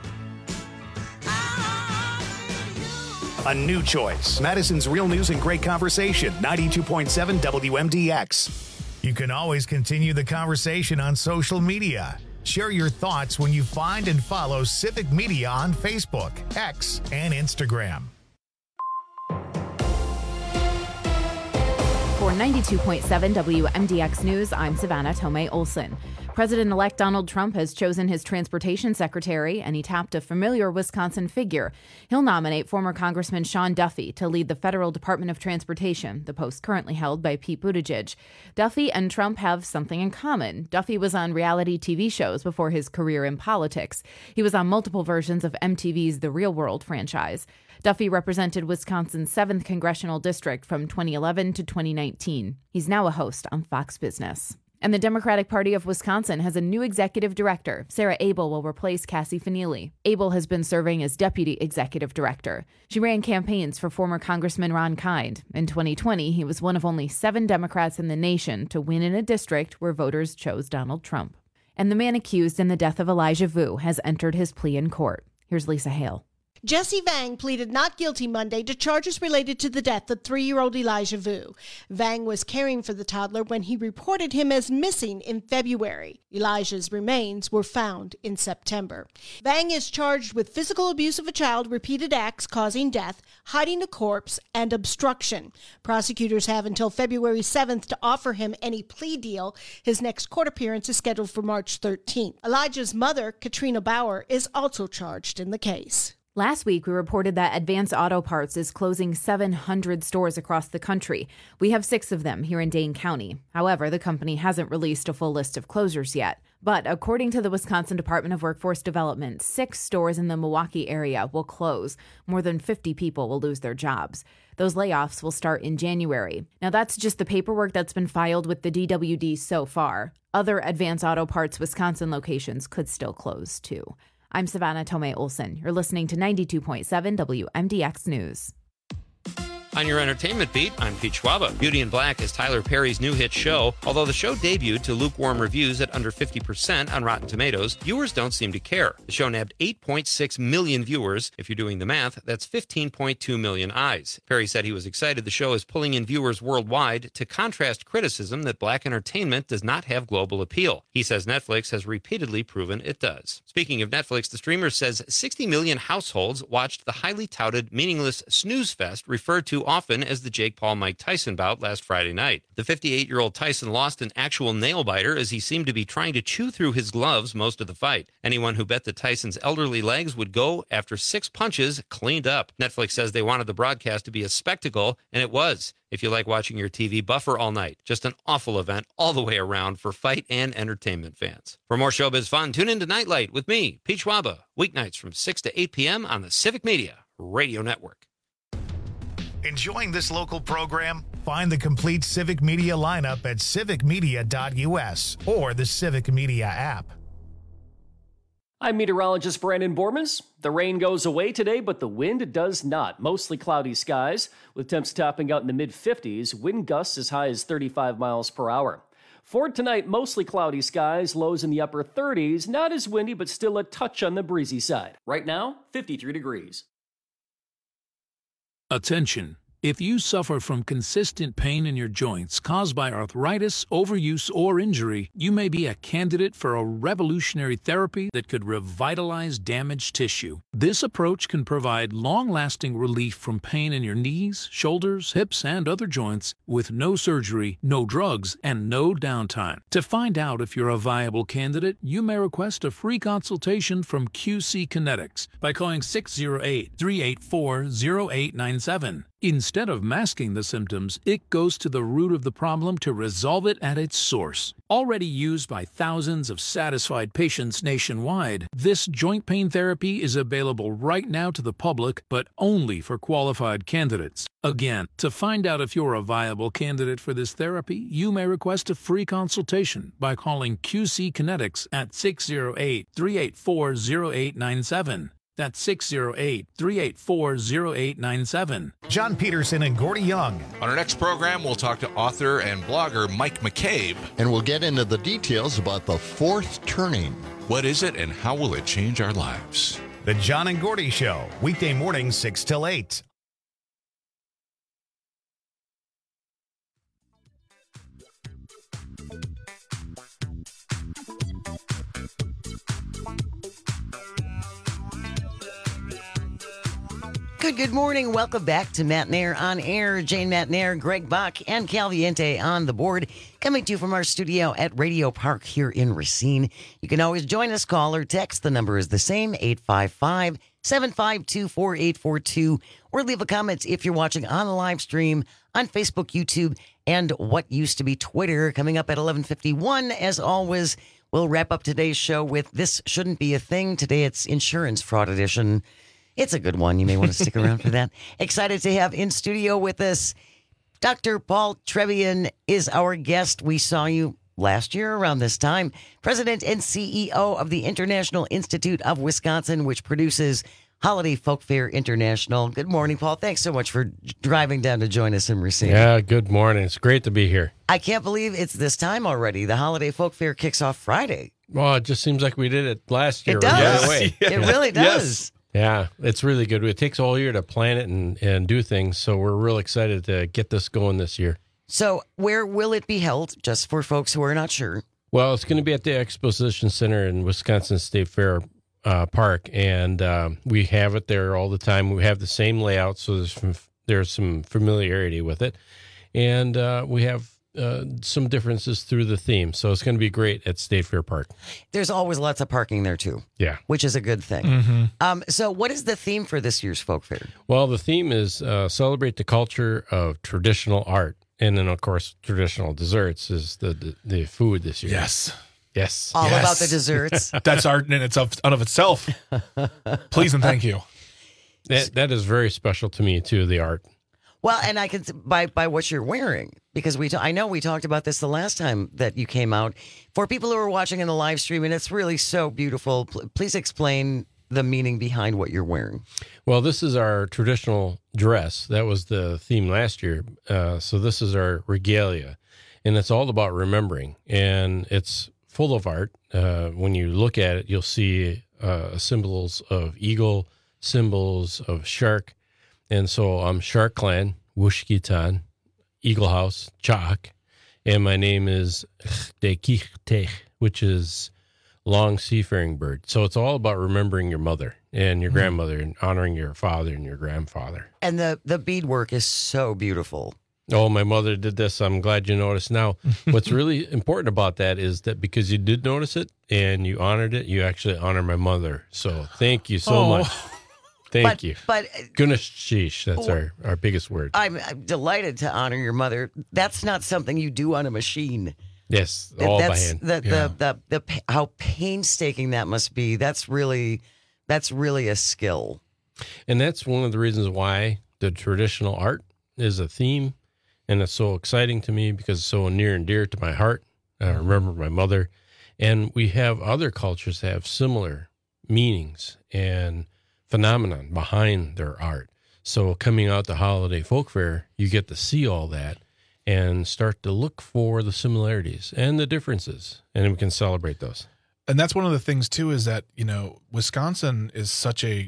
Speaker 1: A new choice. Madison's Real News and Great Conversation, ninety-two point seven W M D X. You can always continue the conversation on social media. Share your thoughts when you find and follow Civic Media on Facebook, X, and Instagram.
Speaker 4: From ninety-two point seven W M D X News, I'm Savannah Tomei Olson. President-elect Donald Trump has chosen his transportation secretary, and he tapped a familiar Wisconsin figure. He'll nominate former Congressman Sean Duffy to lead the Federal Department of Transportation, the post currently held by Pete Buttigieg. Duffy and Trump have something in common. Duffy was on reality T V shows before his career in politics. He was on multiple versions of M T V's The Real World franchise. Duffy represented Wisconsin's seventh Congressional District from twenty eleven to twenty nineteen. He's now a host on Fox Business. And the Democratic Party of Wisconsin has a new executive director. Sarah Abel will replace Cassie Fanili. Abel has been serving as deputy executive director. She ran campaigns for former Congressman Ron Kind. In twenty twenty, he was one of only seven Democrats in the nation to win in a district where voters chose Donald Trump. And the man accused in the death of Elijah Vu has entered his plea in court. Here's Lisa Hale.
Speaker 5: Jesse Vang pleaded not guilty Monday to charges related to the death of three-year-old Elijah Vu. Vang was caring for the toddler when he reported him as missing in February. Elijah's remains were found in September. Vang is charged with physical abuse of a child, repeated acts causing death, hiding a corpse, and obstruction. Prosecutors have until February seventh to offer him any plea deal. His next court appearance is scheduled for March thirteenth. Elijah's mother, Katrina Bauer, is also charged in the case.
Speaker 4: Last week, we reported that Advance Auto Parts is closing seven hundred stores across the country. We have six of them here in Dane County. However, the company hasn't released a full list of closures yet. But according to the Wisconsin Department of Workforce Development, six stores in the Milwaukee area will close. More than fifty people will lose their jobs. Those layoffs will start in January. Now, that's just the paperwork that's been filed with the D W D so far. Other Advance Auto Parts Wisconsin locations could still close, too. I'm Savannah Tomei Olson. You're listening to ninety-two point seven W M D X News.
Speaker 18: On your entertainment beat, I'm Pete Schwaba. Beauty in Black is Tyler Perry's new hit show. Although the show debuted to lukewarm reviews at under fifty percent on Rotten Tomatoes, viewers don't seem to care. The show nabbed eight point six million viewers. If you're doing the math, that's fifteen point two million eyes. Perry said he was excited the show is pulling in viewers worldwide to contrast criticism that black entertainment does not have global appeal. He says Netflix has repeatedly proven it does. Speaking of Netflix, the streamer says sixty million households watched the highly touted, meaningless snooze fest referred to often as the Jake Paul-Mike Tyson bout last Friday night. The fifty-eight-year-old Tyson lost an actual nail-biter as he seemed to be trying to chew through his gloves most of the fight. Anyone who bet that Tyson's elderly legs would go after six punches cleaned up. Netflix says they wanted the broadcast to be a spectacle, and it was. If you like watching your T V buffer all night, just an awful event all the way around for fight and entertainment fans. For more showbiz fun, tune in to Nightlight with me, Pete Schwaba, weeknights from six to eight p.m. on the Civic Media Radio Network.
Speaker 1: Enjoying this local program? Find the complete Civic Media lineup at civic media dot u s or the Civic Media app.
Speaker 9: I'm meteorologist Brandon Bormans. The rain goes away today, but the wind does not. Mostly cloudy skies, with temps topping out in the mid fifties, wind gusts as high as thirty-five miles per hour. For tonight, mostly cloudy skies, lows in the upper thirties, not as windy, but still a touch on the breezy side. Right now, fifty-three degrees.
Speaker 24: Attention. If you suffer from consistent pain in your joints caused by arthritis, overuse, or injury, you may be a candidate for a revolutionary therapy that could revitalize damaged tissue. This approach can provide long-lasting relief from pain in your knees, shoulders, hips, and other joints with no surgery, no drugs, and no downtime. To find out if you're a viable candidate, you may request a free consultation from Q C Kinetics by calling six oh eight, three eight four, oh eight nine seven. Instead of masking the symptoms, it goes to the root of the problem to resolve it at its source. Already used by thousands of satisfied patients nationwide, this joint pain therapy is available right now to the public, but only for qualified candidates. Again, to find out if you're a viable candidate for this therapy, you may request a free consultation by calling Q C Kinetics at six oh eight, three eight four, oh eight nine seven. That's six oh eight, three eight four, oh eight nine seven.
Speaker 1: John Peterson and Gordy Young.
Speaker 25: On our next program, we'll talk to author and blogger Mike McCabe.
Speaker 26: And we'll get into the details about the fourth turning.
Speaker 25: What is it and how will it change our lives?
Speaker 1: The John and Gordy Show, weekday mornings six till eight.
Speaker 13: Good, good morning. Welcome back to Matt Nair on Air. Jane Matt Nair, Greg Bach, and Caliente on the board. Coming to you from our studio at Radio Park here in Racine. You can always join us, call or text. The number is the same, eight five five, seven five two, four eight four two. Or leave a comment if you're watching on the live stream on Facebook, YouTube, and what used to be Twitter. Coming up at eleven fifty-one, as always, we'll wrap up today's show with This Shouldn't Be a Thing. Today it's Insurance Fraud Edition. It's a good one. You may want to stick around for that. Excited to have in studio with us Doctor Paul Trevian is our guest. We saw you last year around this time. President and C E O of the International Institute of Wisconsin, which produces Holiday Folk Fair International. Good morning, Paul. Thanks so much for driving down to join us in Racine.
Speaker 6: Yeah, good morning. It's great to be here.
Speaker 13: I can't believe it's this time already. The Holiday Folk Fair kicks off Friday.
Speaker 6: Well, it just seems like we did it last year.
Speaker 13: It does.
Speaker 6: Right away.
Speaker 13: It really does.
Speaker 6: Yes. Yeah, it's really good. It takes all year to plan it and, and do things, so we're real excited to get this going this year.
Speaker 13: So where will it be held, just for folks who are not sure?
Speaker 6: Well, it's going to be at the Exposition Center in Wisconsin State Fair uh, Park, and uh, we have it there all the time. We have the same layout, so there's some, there's some familiarity with it, and uh, we have uh, some differences through the theme, so it's going to be great at State Fair Park.
Speaker 13: There's always lots of parking there, too.
Speaker 6: Yeah.
Speaker 13: Which is a good thing.
Speaker 6: Mm-hmm.
Speaker 13: Um, so what is the theme for this year's Folk Fair?
Speaker 6: Well, the theme is uh, celebrate the culture of traditional art. And then, of course, traditional desserts is the the, the food this year.
Speaker 14: Yes.
Speaker 6: Yes.
Speaker 13: All
Speaker 14: yes.
Speaker 13: about the desserts.
Speaker 14: That's art in itself, out of itself. Please and thank you.
Speaker 6: That, that is very special to me, too, the art.
Speaker 13: Well, and I can by by what you're wearing, because we I know we talked about this the last time that you came out. For people who are watching in the live stream, and it's really so beautiful. Please explain the meaning behind what you're wearing.
Speaker 6: Well, this is our traditional dress. That was the theme last year. Uh, so this is our regalia, and it's all about remembering. And it's full of art. Uh, when you look at it, you'll see uh, symbols of eagle, symbols of shark. And so I'm Shark Clan, Wushkitan, Eagle House, Chak, and my name is Dekich, which is long seafaring bird. So it's all about remembering your mother and your mm-hmm. grandmother and honoring your father and your grandfather.
Speaker 13: And the, the beadwork is so beautiful.
Speaker 6: Oh, my mother did this. I'm glad you noticed. Now, what's really important about that is that because you did notice it and you honored it, you actually honor my mother. So thank you so
Speaker 14: oh.
Speaker 6: much. Thank
Speaker 13: but,
Speaker 6: you.
Speaker 13: But
Speaker 6: Gunashish, that's oh, our, our biggest word.
Speaker 13: I'm, I'm delighted to honor your mother. That's not something you do on a machine.
Speaker 6: Yes, all
Speaker 13: that's
Speaker 6: by hand.
Speaker 13: The,
Speaker 6: yeah.
Speaker 13: the, the, the, the, how painstaking that must be. That's really, that's really a skill.
Speaker 6: And that's one of the reasons why the traditional art is a theme. And it's so exciting to me because it's so near and dear to my heart. I remember my mother. And we have other cultures that have similar meanings and phenomenon behind their art. So coming out the Holiday Folk Fair, you get to see all that and start to look for the similarities and the differences, and we can celebrate those.
Speaker 14: And that's one of the things too, is that, you know, Wisconsin is such a,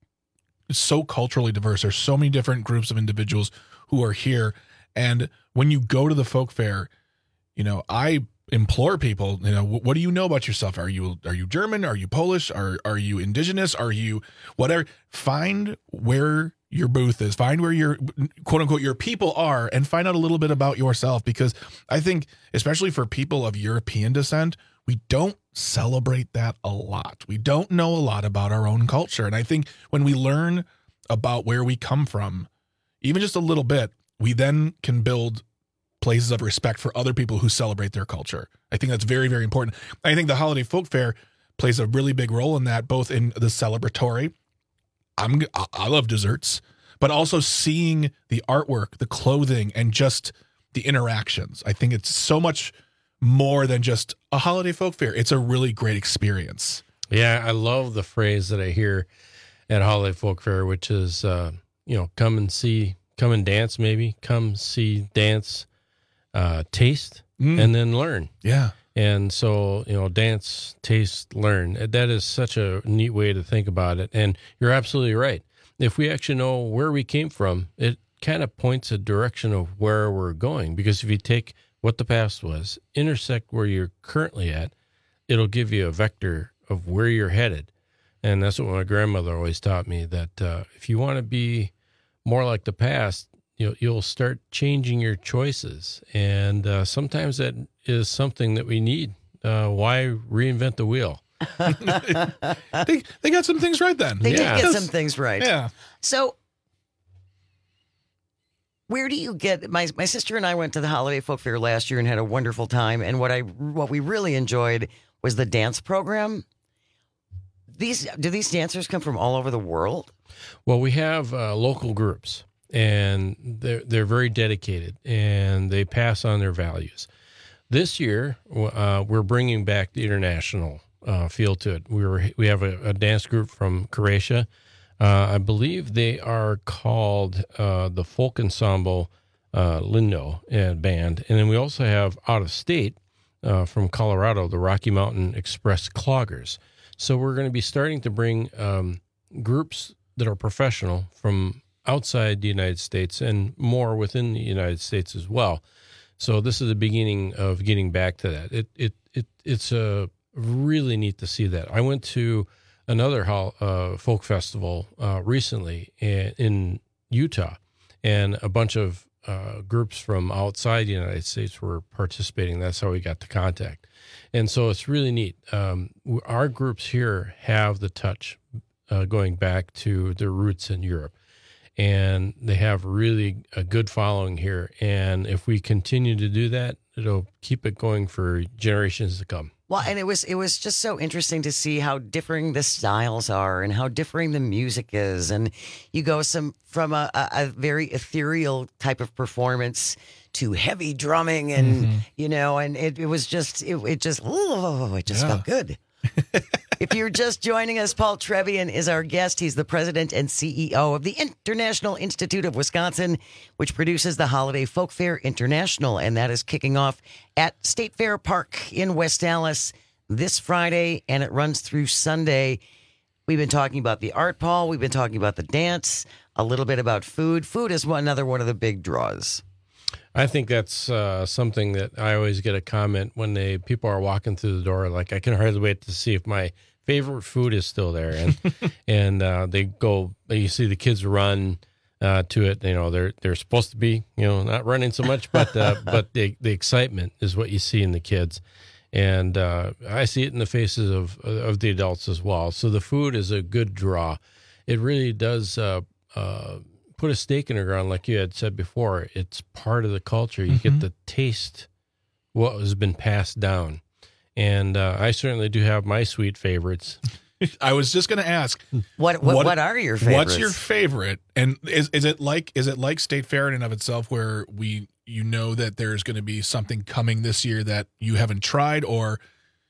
Speaker 14: so culturally diverse. There's so many different groups of individuals who are here. And when you go to the folk fair, you know, I implore people, you know, what do you know about yourself? Are you are you German? Are you Polish? Are are you indigenous? Are you whatever? Find where your booth is. Find where your quote unquote your people are, and find out a little bit about yourself. Because I think, especially for people of European descent, we don't celebrate that a lot. We don't know a lot about our own culture, and I think when we learn about where we come from, even just a little bit, we then can build places of respect for other people who celebrate their culture. I think that's very, very important. I think the Holiday Folk Fair plays a really big role in that, both in the celebratory. I'm, I love desserts, but also seeing the artwork, the clothing, and just the interactions. I think it's so much more than just a Holiday Folk Fair. It's a really great experience.
Speaker 6: Yeah, I love the phrase that I hear at Holiday Folk Fair, which is, uh, you know, come and see, come and dance, maybe. Come, see, dance, uh, taste, mm. and then learn.
Speaker 14: Yeah.
Speaker 6: And so, you know, dance, taste, learn. That is such a neat way to think about it. And you're absolutely right. If we actually know where we came from, it kind of points a direction of where we're going. Because if you take what the past was, intersect where you're currently at, it'll give you a vector of where you're headed. And that's what my grandmother always taught me, that uh, if you want to be more like the past, you'll, you'll start changing your choices. And uh, sometimes that is something that we need. Uh, why reinvent the wheel?
Speaker 14: they, they got some things right then.
Speaker 13: They
Speaker 6: Yeah.
Speaker 13: did get some things right.
Speaker 14: Yeah.
Speaker 13: So, where do you get my my sister and I went to the Holiday Folk Fair last year and had a wonderful time. And what I what we really enjoyed was the dance program. These do these dancers come from all over the world?
Speaker 6: Well, we have uh, local groups, and they're they're very dedicated, and they pass on their values. This year, uh, we're bringing back the international uh, feel to it. We were we have a, a dance group from Croatia. Uh, I believe they are called uh, the Folk Ensemble uh, Lindo uh, Band, and then we also have out of state uh, from Colorado, the Rocky Mountain Express Cloggers. So we're going to be starting to bring um, groups that are professional from outside the United States and more within the United States as well. So this is the beginning of getting back to that. It it it it's a really neat to see that. I went to another uh, folk festival uh, recently in, in Utah, and a bunch of uh, groups from outside the United States were participating. That's how we got the contact. And so it's really neat. Um, our groups here have the touch uh, going back to their roots in Europe. And they have really a good following here. And if we continue to do that, it'll keep it going for generations to come.
Speaker 13: Well, and it was it was just so interesting to see how differing the styles are and how differing the music is. And you go some from a, a, a very ethereal type of performance to heavy drumming, and
Speaker 14: Mhm.
Speaker 13: you know, and it, it was just it, it just oh, it just
Speaker 14: Yeah.
Speaker 13: felt good. If you're just joining us, Paul Trevian is our guest. He's the president and C E O of the International Institute of Wisconsin, which produces the Holiday Folk Fair International, and that is kicking off at State Fair Park in West Allis this Friday, and it runs through Sunday. We've been talking about the art, Paul. We've been talking about the dance, a little bit about food. Food is one, another one of the big draws.
Speaker 6: I think that's uh, something that I always get a comment when they people are walking through the door, like, I can hardly wait to see if my favorite food is still there. And and uh, they go, you see the kids run uh, to it. You know, they're they're supposed to be, you know, not running so much, but uh, but the the excitement is what you see in the kids. And uh, I see it in the faces of of the adults as well. So the food is a good draw. It really does uh, uh, put a stake in the ground, like you had said before. It's part of the culture. You
Speaker 14: Mm-hmm.
Speaker 6: get to taste what has been passed down. And uh, I certainly do have my sweet favorites.
Speaker 14: I was just going to ask,
Speaker 13: What what, what are your favorites?
Speaker 14: What's your favorite? And is is it like is it like State Fair in and of itself, where we you know that there's going to be something coming this year that you haven't tried, or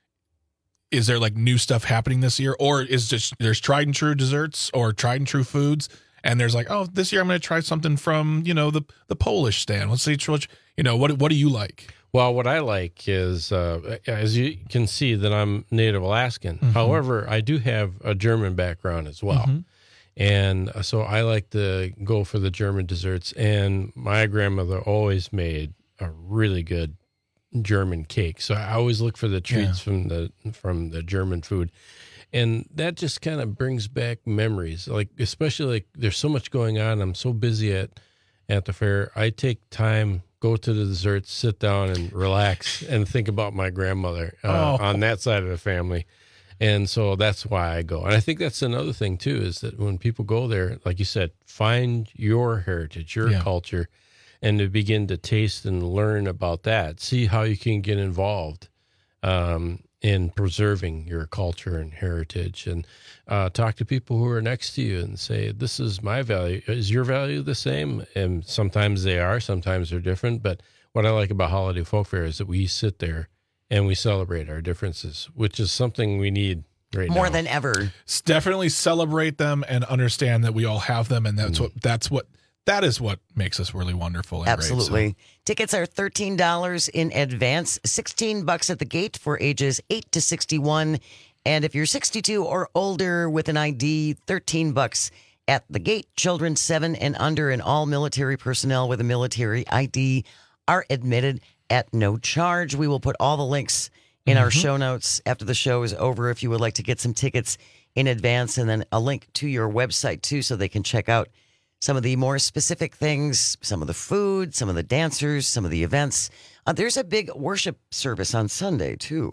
Speaker 14: is there like new stuff happening this year, or is just there's tried and true desserts or tried and true foods, and there's like, oh, this year I'm going to try something from you know the the Polish stand. Let's see, you know what what do you like?
Speaker 6: Well, what I like is, uh, as you can see, that I'm Native Alaskan.
Speaker 14: Mm-hmm.
Speaker 6: However, I do have a German background as well.
Speaker 14: Mm-hmm.
Speaker 6: And so I like to go for the German desserts. And my grandmother always made a really good German cake. So I always look for the treats
Speaker 14: Yeah.
Speaker 6: from the from the German food. And that just kind of brings back memories. Like, especially like there's so much going on. I'm so busy at, at the fair. I take time, go to the desserts, sit down and relax and think about my grandmother uh,
Speaker 14: Oh.
Speaker 6: on that side of the family. And so that's why I go. And I think that's another thing, too, is that when people go there, like you said, find your heritage, your
Speaker 14: Yeah.
Speaker 6: culture, and to begin to taste and learn about that. See how you can get involved um, in preserving your culture and heritage. And uh, talk to people who are next to you and say, this is my value. Is your value the same? And sometimes they are, sometimes they're different. But what I like about Holiday Folk Fair is that we sit there and we celebrate our differences, which is something we need right
Speaker 13: More
Speaker 6: now.
Speaker 13: than ever.
Speaker 14: S- Definitely celebrate them and understand that we all have them, and that's what that's what that is what makes us really wonderful. And
Speaker 13: Absolutely.
Speaker 14: Great,
Speaker 13: Tickets are thirteen dollars in advance, sixteen bucks at the gate for ages eight to sixty-one. And if you're sixty-two or older with an I D, thirteen bucks at the gate. Children seven and under and all military personnel with a military I D are admitted at no charge. We will put all the links in our
Speaker 14: Mhm.
Speaker 13: show notes after the show is over if you would like to get some tickets in advance, and then a link to your website too, so they can check out some of the more specific things, some of the food, some of the dancers, some of the events. Uh, there's a big worship service on Sunday too.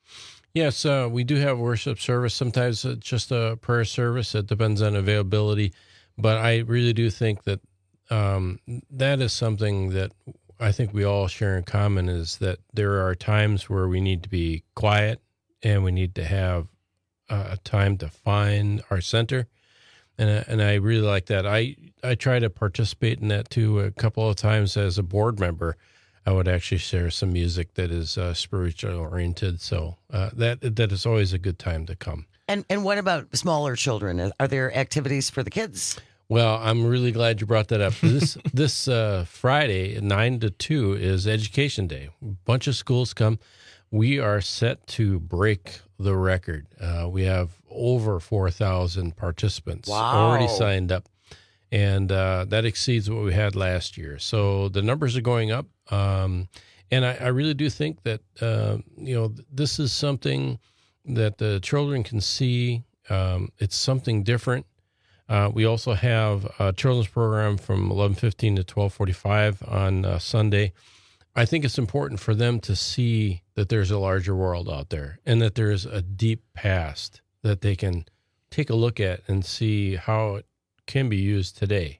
Speaker 6: Yes, uh, we do have worship service. Sometimes it's just a prayer service. It depends on availability. But I really do think that um, that is something that I think we all share in common, is that there are times where we need to be quiet and we need to have uh, a time to find our center. And, and I really like that. I, I try to participate in that too. A couple of times as a board member, I would actually share some music that is uh, spiritual oriented. So uh, that that is always a good time to come.
Speaker 13: And and what about smaller children? Are there activities for the kids?
Speaker 6: Well, I'm really glad you brought that up. This this uh, Friday, nine to two, is Education Day. A bunch of schools come. We are set to break the record. Uh, we have over four thousand participants
Speaker 13: Wow.
Speaker 6: already signed up. And uh, that exceeds what we had last year. So the numbers are going up. Um, and I, I really do think that, uh, you know, this is something that the children can see. Um, it's something different. Uh, we also have a children's program from eleven fifteen to twelve forty-five on uh, Sunday. I think it's important for them to see that there's a larger world out there and that there's a deep past that they can take a look at and see how it can be used today.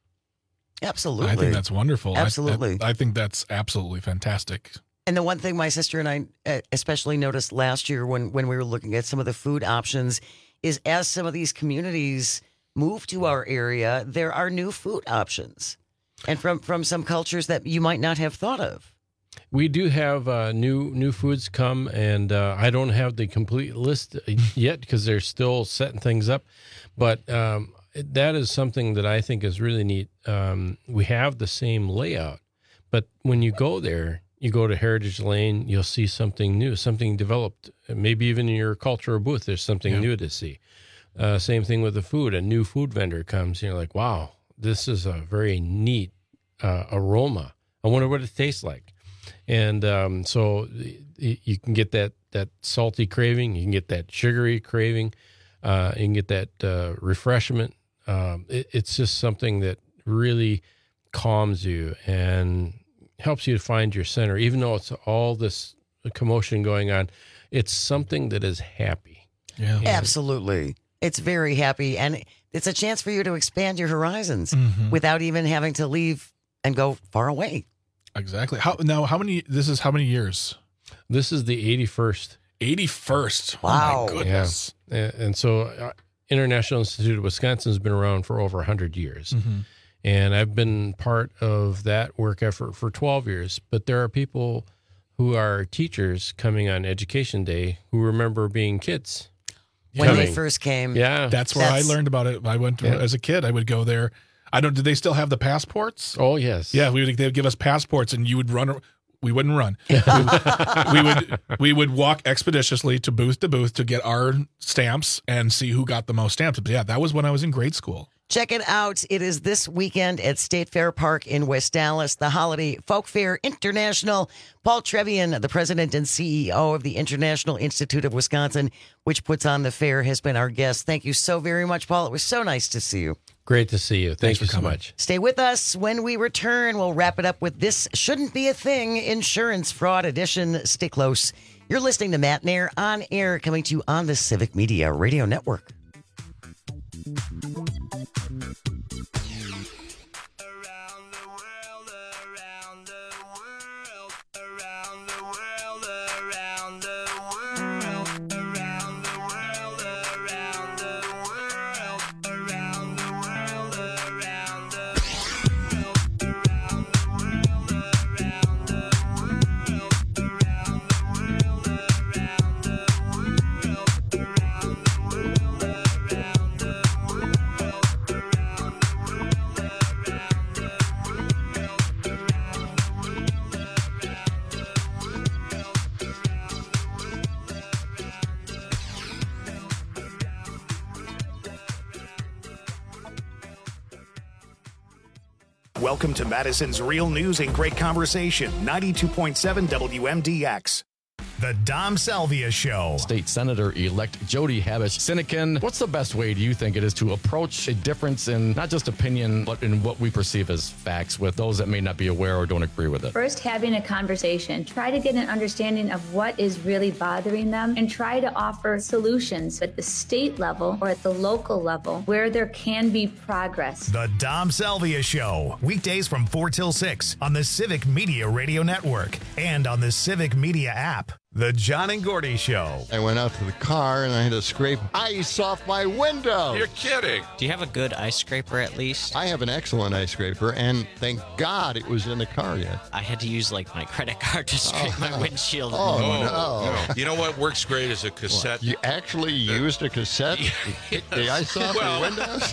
Speaker 13: Absolutely.
Speaker 14: I think that's wonderful. I-
Speaker 13: Absolutely.
Speaker 14: I, I think that's absolutely fantastic.
Speaker 13: And the one thing my sister and I uh, especially noticed last year when, when we were looking at some of the food options is as some of these communities move to our area, there are new food options. And from, from some cultures that you might not have thought of.
Speaker 6: We do have uh, new new foods come, and uh, I don't have the complete list yet because they're still setting things up. But um, that is something that I think is really neat. Um, we have the same layout, but when you go there, you go to Heritage Lane, you'll see something new, something developed. Maybe even in your cultural booth, there's something
Speaker 14: Yeah.
Speaker 6: new to see. Uh, same thing with the food. A new food vendor comes, and you're like, wow, this is a very neat uh, aroma. I wonder what it tastes like. And um, so y- you can get that, that salty craving. You can get that sugary craving. Uh, you can get that uh, refreshment. Um, it, it's just something that really calms you and helps you to find your center. Even though it's all this commotion going on, it's something that is happy.
Speaker 14: Yeah.
Speaker 6: And-
Speaker 13: Absolutely. It's very happy. And it's a chance for you to expand your horizons
Speaker 14: Mhm.
Speaker 13: without even having to leave and go far away.
Speaker 14: Exactly. How now? How many? This is how many years?
Speaker 6: This is the eighty-first.
Speaker 14: eighty-first.
Speaker 13: Wow.
Speaker 14: Oh my goodness.
Speaker 6: Yeah. And so uh, International Institute of Wisconsin has been around for over one hundred years.
Speaker 14: Mhm.
Speaker 6: And I've been part of that work effort for twelve years. But there are people who are teachers coming on Education Day who remember being kids.
Speaker 13: When
Speaker 6: coming.
Speaker 13: they first came.
Speaker 6: Yeah.
Speaker 14: That's where
Speaker 13: That's-
Speaker 14: I learned about it. I went to,
Speaker 6: Yeah.
Speaker 14: as a kid. I would go there. I don't. Did they still have the passports?
Speaker 6: Oh, yes.
Speaker 14: Yeah, we would. They would give us passports, and you would run. We wouldn't run. we, would, we would. We would walk expeditiously to booth to booth to get our stamps and see who got the most stamps. But yeah, that was when I was in grade school.
Speaker 13: Check it out. It is this weekend at State Fair Park in West Dallas, the Holiday Folk Fair International. Paul Trevian, the president and C E O of the International Institute of Wisconsin, which puts on the fair, has been our guest. Thank you so very much, Paul. It was so nice to see you.
Speaker 6: Great to see you. Thank
Speaker 14: Thanks
Speaker 6: you
Speaker 14: for
Speaker 6: so
Speaker 14: coming.
Speaker 6: much.
Speaker 13: Stay with us. When we return, we'll wrap it up with This Shouldn't Be a Thing Insurance Fraud Edition. Stay close. You're listening to Matt Nair on air, coming to you on the Civic Media Radio Network.
Speaker 1: Welcome to Madison's Real News and Great Conversation, ninety-two point seven W M D X. The Dom Salvia Show.
Speaker 7: State Senator-elect Jody Habush-Sinekin, what's the best way, do you think, it is to approach a difference in not just opinion, but in what we perceive as facts with those that may not be aware or don't agree with it?
Speaker 8: First, having a conversation. Try to get an understanding of what is really bothering them and try to offer solutions at the state level or at the local level where there can be progress.
Speaker 1: The Dom Salvia Show. Weekdays from four till six on the Civic Media Radio Network and on the Civic Media app. The John and Gordy Show.
Speaker 26: I went out to the car and I had to scrape ice off my window.
Speaker 25: You're kidding.
Speaker 10: Do you have a good ice scraper at least?
Speaker 26: I have an excellent ice scraper, and thank God it was in the car yet.
Speaker 10: I had to use like my credit card to scrape
Speaker 26: Oh.
Speaker 10: my windshield.
Speaker 26: Oh,
Speaker 25: no.
Speaker 26: no.
Speaker 25: no. You know what works great is a cassette.
Speaker 26: You actually used a cassette to hit the ice off
Speaker 25: Well,
Speaker 26: your windows?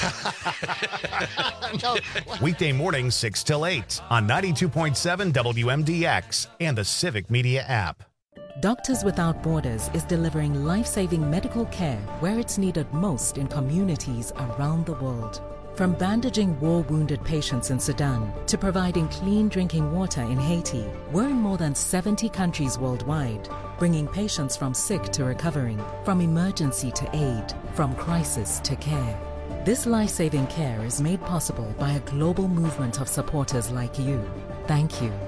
Speaker 25: Yeah.
Speaker 26: No.
Speaker 1: Weekday mornings six till eight on ninety-two point seven W M D X and the Civic Media app.
Speaker 11: Doctors Without Borders is delivering life-saving medical care where it's needed most in communities around the world. From bandaging war-wounded patients in Sudan to providing clean drinking water in Haiti, we're in more than seventy countries worldwide, bringing patients from sick to recovering, from emergency to aid, from crisis to care. This life-saving care is made possible by a global movement of supporters like you. Thank you.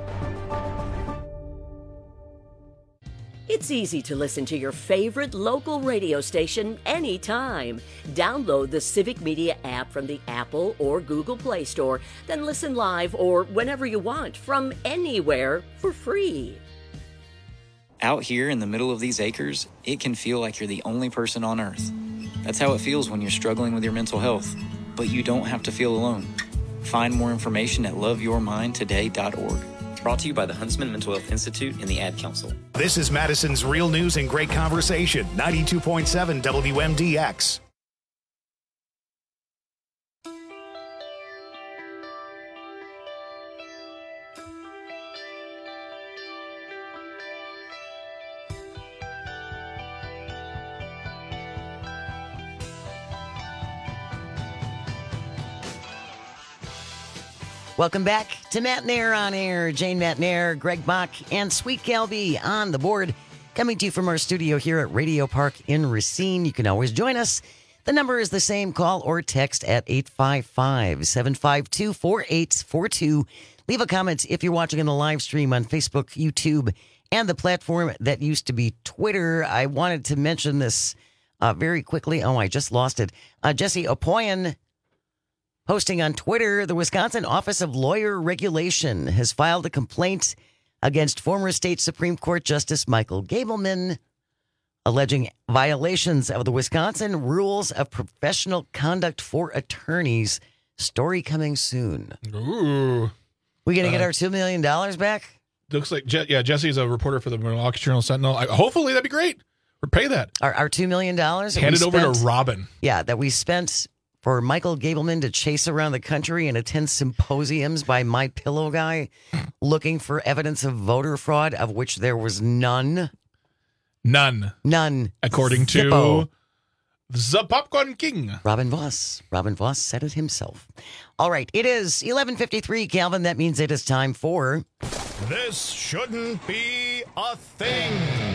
Speaker 23: It's easy to listen to your favorite local radio station anytime. Download the Civic Media app from the Apple or Google Play Store, then listen live or whenever you want from anywhere for free.
Speaker 20: Out here in the middle of these acres, it can feel like you're the only person on Earth. That's how it feels when you're struggling with your mental health. But you don't have to feel alone. Find more information at love your mind today dot org. Brought to you by the Huntsman Mental Health Institute and the Ad Council.
Speaker 1: This is Madison's Real News and Great Conversation, ninety-two point seven W M D X.
Speaker 13: Welcome back to Matt Nair on Air. Jane Matt Nair, Greg Bach, and Sweet Calby on the board. Coming to you from our studio here at Radio Park in Racine. You can always join us. The number is the same. Call or text at eight five five, seven five two, four eight four two. Leave a comment if you're watching in the live stream on Facebook, YouTube, and the platform that used to be Twitter. I wanted to mention this uh, very quickly. Oh, I just lost it. Uh, Jesse Opoyan, posting on Twitter, the Wisconsin Office of Lawyer Regulation has filed a complaint against former state Supreme Court Justice Michael Gableman, alleging violations of the Wisconsin Rules of Professional Conduct for Attorneys. Story coming soon.
Speaker 14: Ooh.
Speaker 13: We going to get
Speaker 14: Uh,
Speaker 13: our two million dollars back?
Speaker 14: Looks like, Je- yeah, Jesse's a reporter for the Milwaukee Journal Sentinel. I, hopefully that'd be great. Or pay that.
Speaker 13: Our, our two million dollars?
Speaker 14: Hand it over to Robin.
Speaker 13: Yeah, that we spent for Michael Gableman to chase around the country and attend symposiums by My Pillow Guy looking for evidence of voter fraud, of which there was none.
Speaker 14: None.
Speaker 13: None.
Speaker 14: According
Speaker 13: Zippo.
Speaker 14: to the Popcorn King.
Speaker 13: Robin Voss. Robin Voss said it himself. All right, it is eleven fifty-three, Calvin. That means it is time for...
Speaker 1: This shouldn't be a thing.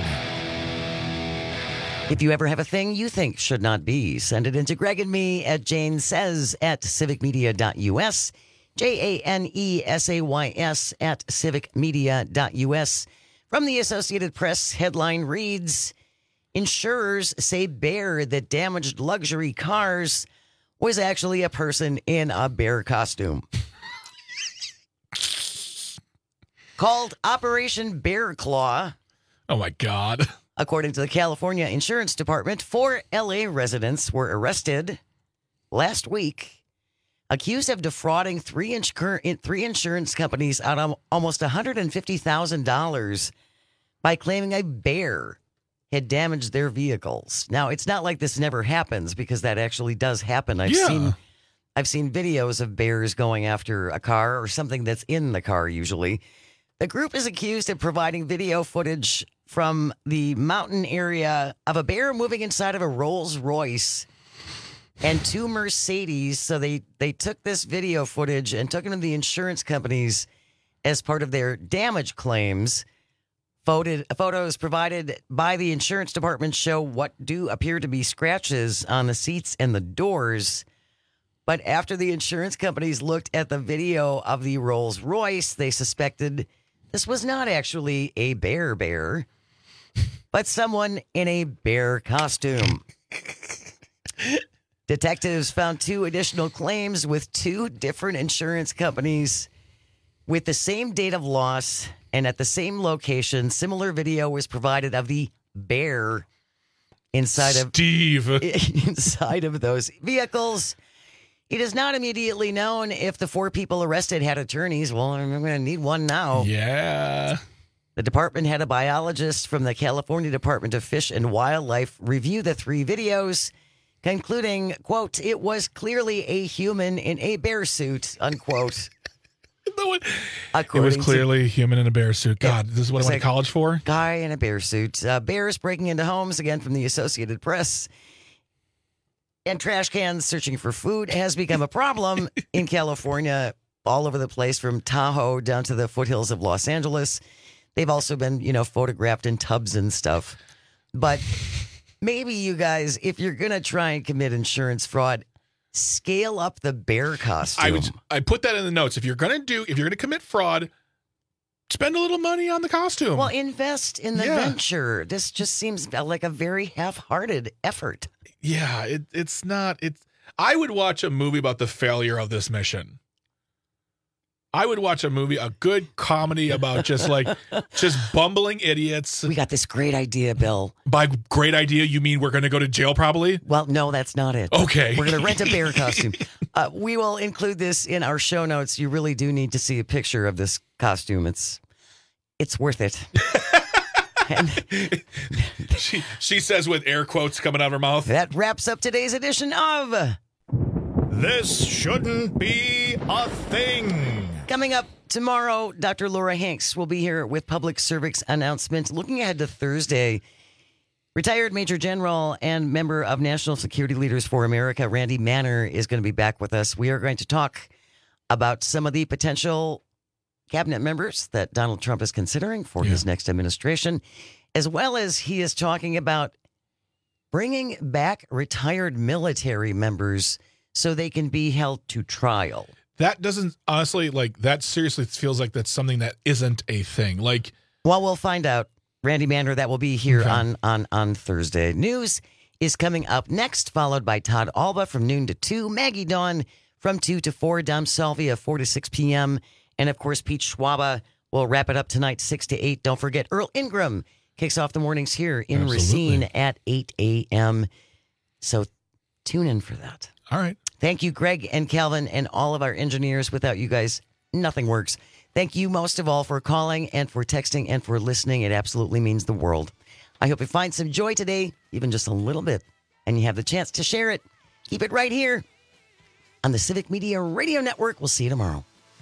Speaker 13: If you ever have a thing you think should not be, send it into Greg and me at Jane Says at civic media dot U S, J A N E S A Y S at civic media dot U S. From the Associated Press, headline reads, insurers say bear that damaged luxury cars was actually a person in a bear costume. Called Operation Bear Claw.
Speaker 14: Oh, my God.
Speaker 13: According to the California Insurance Department, four L A residents were arrested last week, accused of defrauding three, insur- three insurance companies out of almost one hundred fifty thousand dollars by claiming a bear had damaged their vehicles. Now, it's not like this never happens, because that actually does happen. I've
Speaker 14: Yeah.
Speaker 13: seen I've seen videos of bears going after a car or something that's in the car usually. The group is accused of providing video footage from the mountain area of a bear moving inside of a Rolls Royce and two Mercedes. So they, they took this video footage and took it to the insurance companies as part of their damage claims Photo, photos provided by the insurance department show what do appear to be scratches on the seats and the doors. But after the insurance companies looked at the video of the Rolls Royce, they suspected this was not actually a bear bear, but someone in a bear costume. Detectives found two additional claims with two different insurance companies with the same date of loss. And at the same location, similar video was provided of the bear inside of
Speaker 14: Steve
Speaker 13: inside of those vehicles. It is not immediately known if the four people arrested had attorneys. Well, I'm going to need one now.
Speaker 14: Yeah.
Speaker 13: The department had a biologist from the California Department of Fish and Wildlife review the three videos, concluding, quote, it was clearly a human in a bear suit, unquote.
Speaker 14: It was clearly a human in a bear suit. God, this is what I went
Speaker 13: like
Speaker 14: to college for?
Speaker 13: Guy in a bear suit. Uh, bears breaking into homes, again from the Associated Press. And trash cans searching for food has become a problem in California, all over the place, from Tahoe down to the foothills of Los Angeles. They've also been, you know, photographed in tubs and stuff. But maybe you guys, if you're going to try and commit insurance fraud, scale up the bear costume.
Speaker 14: I would. I put that in the notes. If you're gonna do, if you're gonna commit fraud, spend a little money on the costume.
Speaker 13: Well, invest in the
Speaker 14: Yeah.
Speaker 13: venture. This just seems like a very half-hearted effort.
Speaker 14: Yeah, it, it's not. It's. I would watch a movie about the failure of this mission. I would watch a movie, a good comedy about just like just bumbling idiots.
Speaker 13: We got this great idea, Bill.
Speaker 14: By great idea, you mean we're going to go to jail probably?
Speaker 13: Well, no, that's not it.
Speaker 14: Okay.
Speaker 13: We're going to rent a bear costume. Uh, we will include this in our show notes. You really do need to see a picture of this costume. It's it's worth it. And
Speaker 14: she, she says with air quotes coming out of her mouth.
Speaker 13: That wraps up today's edition of
Speaker 1: This Shouldn't Be a Thing.
Speaker 13: Coming up tomorrow, Doctor Laura Hanks will be here with public service announcements. Looking ahead to Thursday, retired Major General and member of National Security Leaders for America, Randy Manner, is going to be back with us. We are going to talk about some of the potential cabinet members that Donald Trump is considering for
Speaker 14: Yeah.
Speaker 13: his next administration, as well as he is talking about bringing back retired military members so they can be held to trial.
Speaker 14: That doesn't, honestly, like, that seriously feels like that's something that isn't a thing. Like,
Speaker 13: Well, we'll find out. Randy Manner, that will be here
Speaker 14: Okay.
Speaker 13: on, on, on Thursday. News is coming up next, followed by Todd Alba from noon to two, Maggie Dawn from two to four, Dom Salvia four to six p.m., and, of course, Pete Schwaba will wrap it up tonight, six to eight. Don't forget, Earl Ingram kicks off the mornings here in
Speaker 14: Absolutely.
Speaker 13: Racine at eight a.m., so tune in for that.
Speaker 14: all right.
Speaker 13: Thank you, Greg and Calvin, and all of our engineers. Without you guys, nothing works. Thank you most of all for calling and for texting and for listening. It absolutely means the world. I hope you find some joy today, even just a little bit, and you have the chance to share it. Keep it right here on the Civic Media Radio Network. We'll see you tomorrow.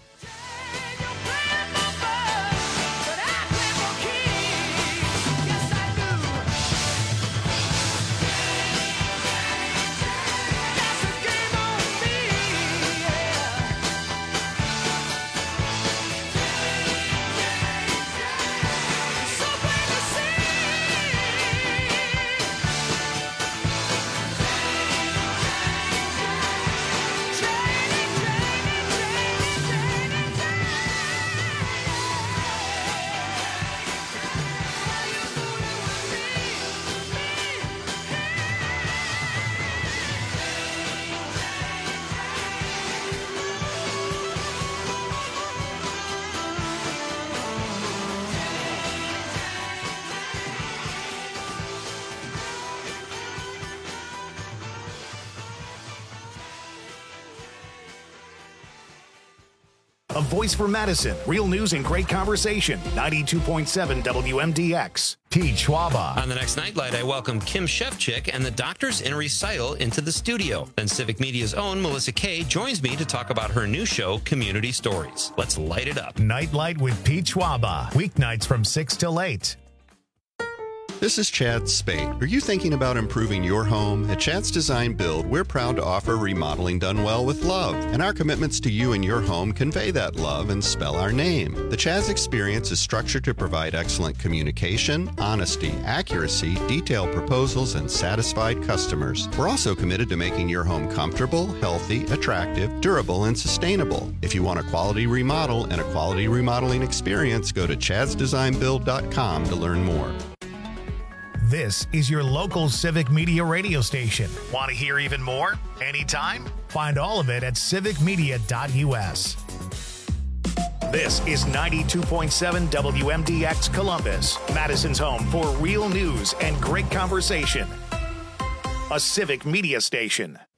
Speaker 1: A voice for Madison. Real news and great conversation. ninety-two point seven W M D X. Pete Schwaba.
Speaker 18: On the next Nightlight, I welcome Kim Shevchik and the Doctors in Recital into the studio. Then Civic Media's own Melissa Kay joins me to talk about her new show, Community Stories. Let's light it up.
Speaker 1: Nightlight with Pete Schwaba. Weeknights from six till eight.
Speaker 12: This is Chad Spate. Are you thinking about improving your home? At Chad's Design Build, we're proud to offer remodeling done well with love, and our commitments to you and your home convey that love and spell our name. The Chad's experience is structured to provide excellent communication, honesty, accuracy, detailed proposals, and satisfied customers. We're also committed to making your home comfortable, healthy, attractive, durable, and sustainable. If you want a quality remodel and a quality remodeling experience, go to chads design build dot com to learn more.
Speaker 1: This is your local Civic Media radio station. Want to hear even more? Anytime? Find all of it at civic media dot u s. This is ninety-two point seven W M D X Columbus, Madison's home for real news and great conversation. A Civic Media station.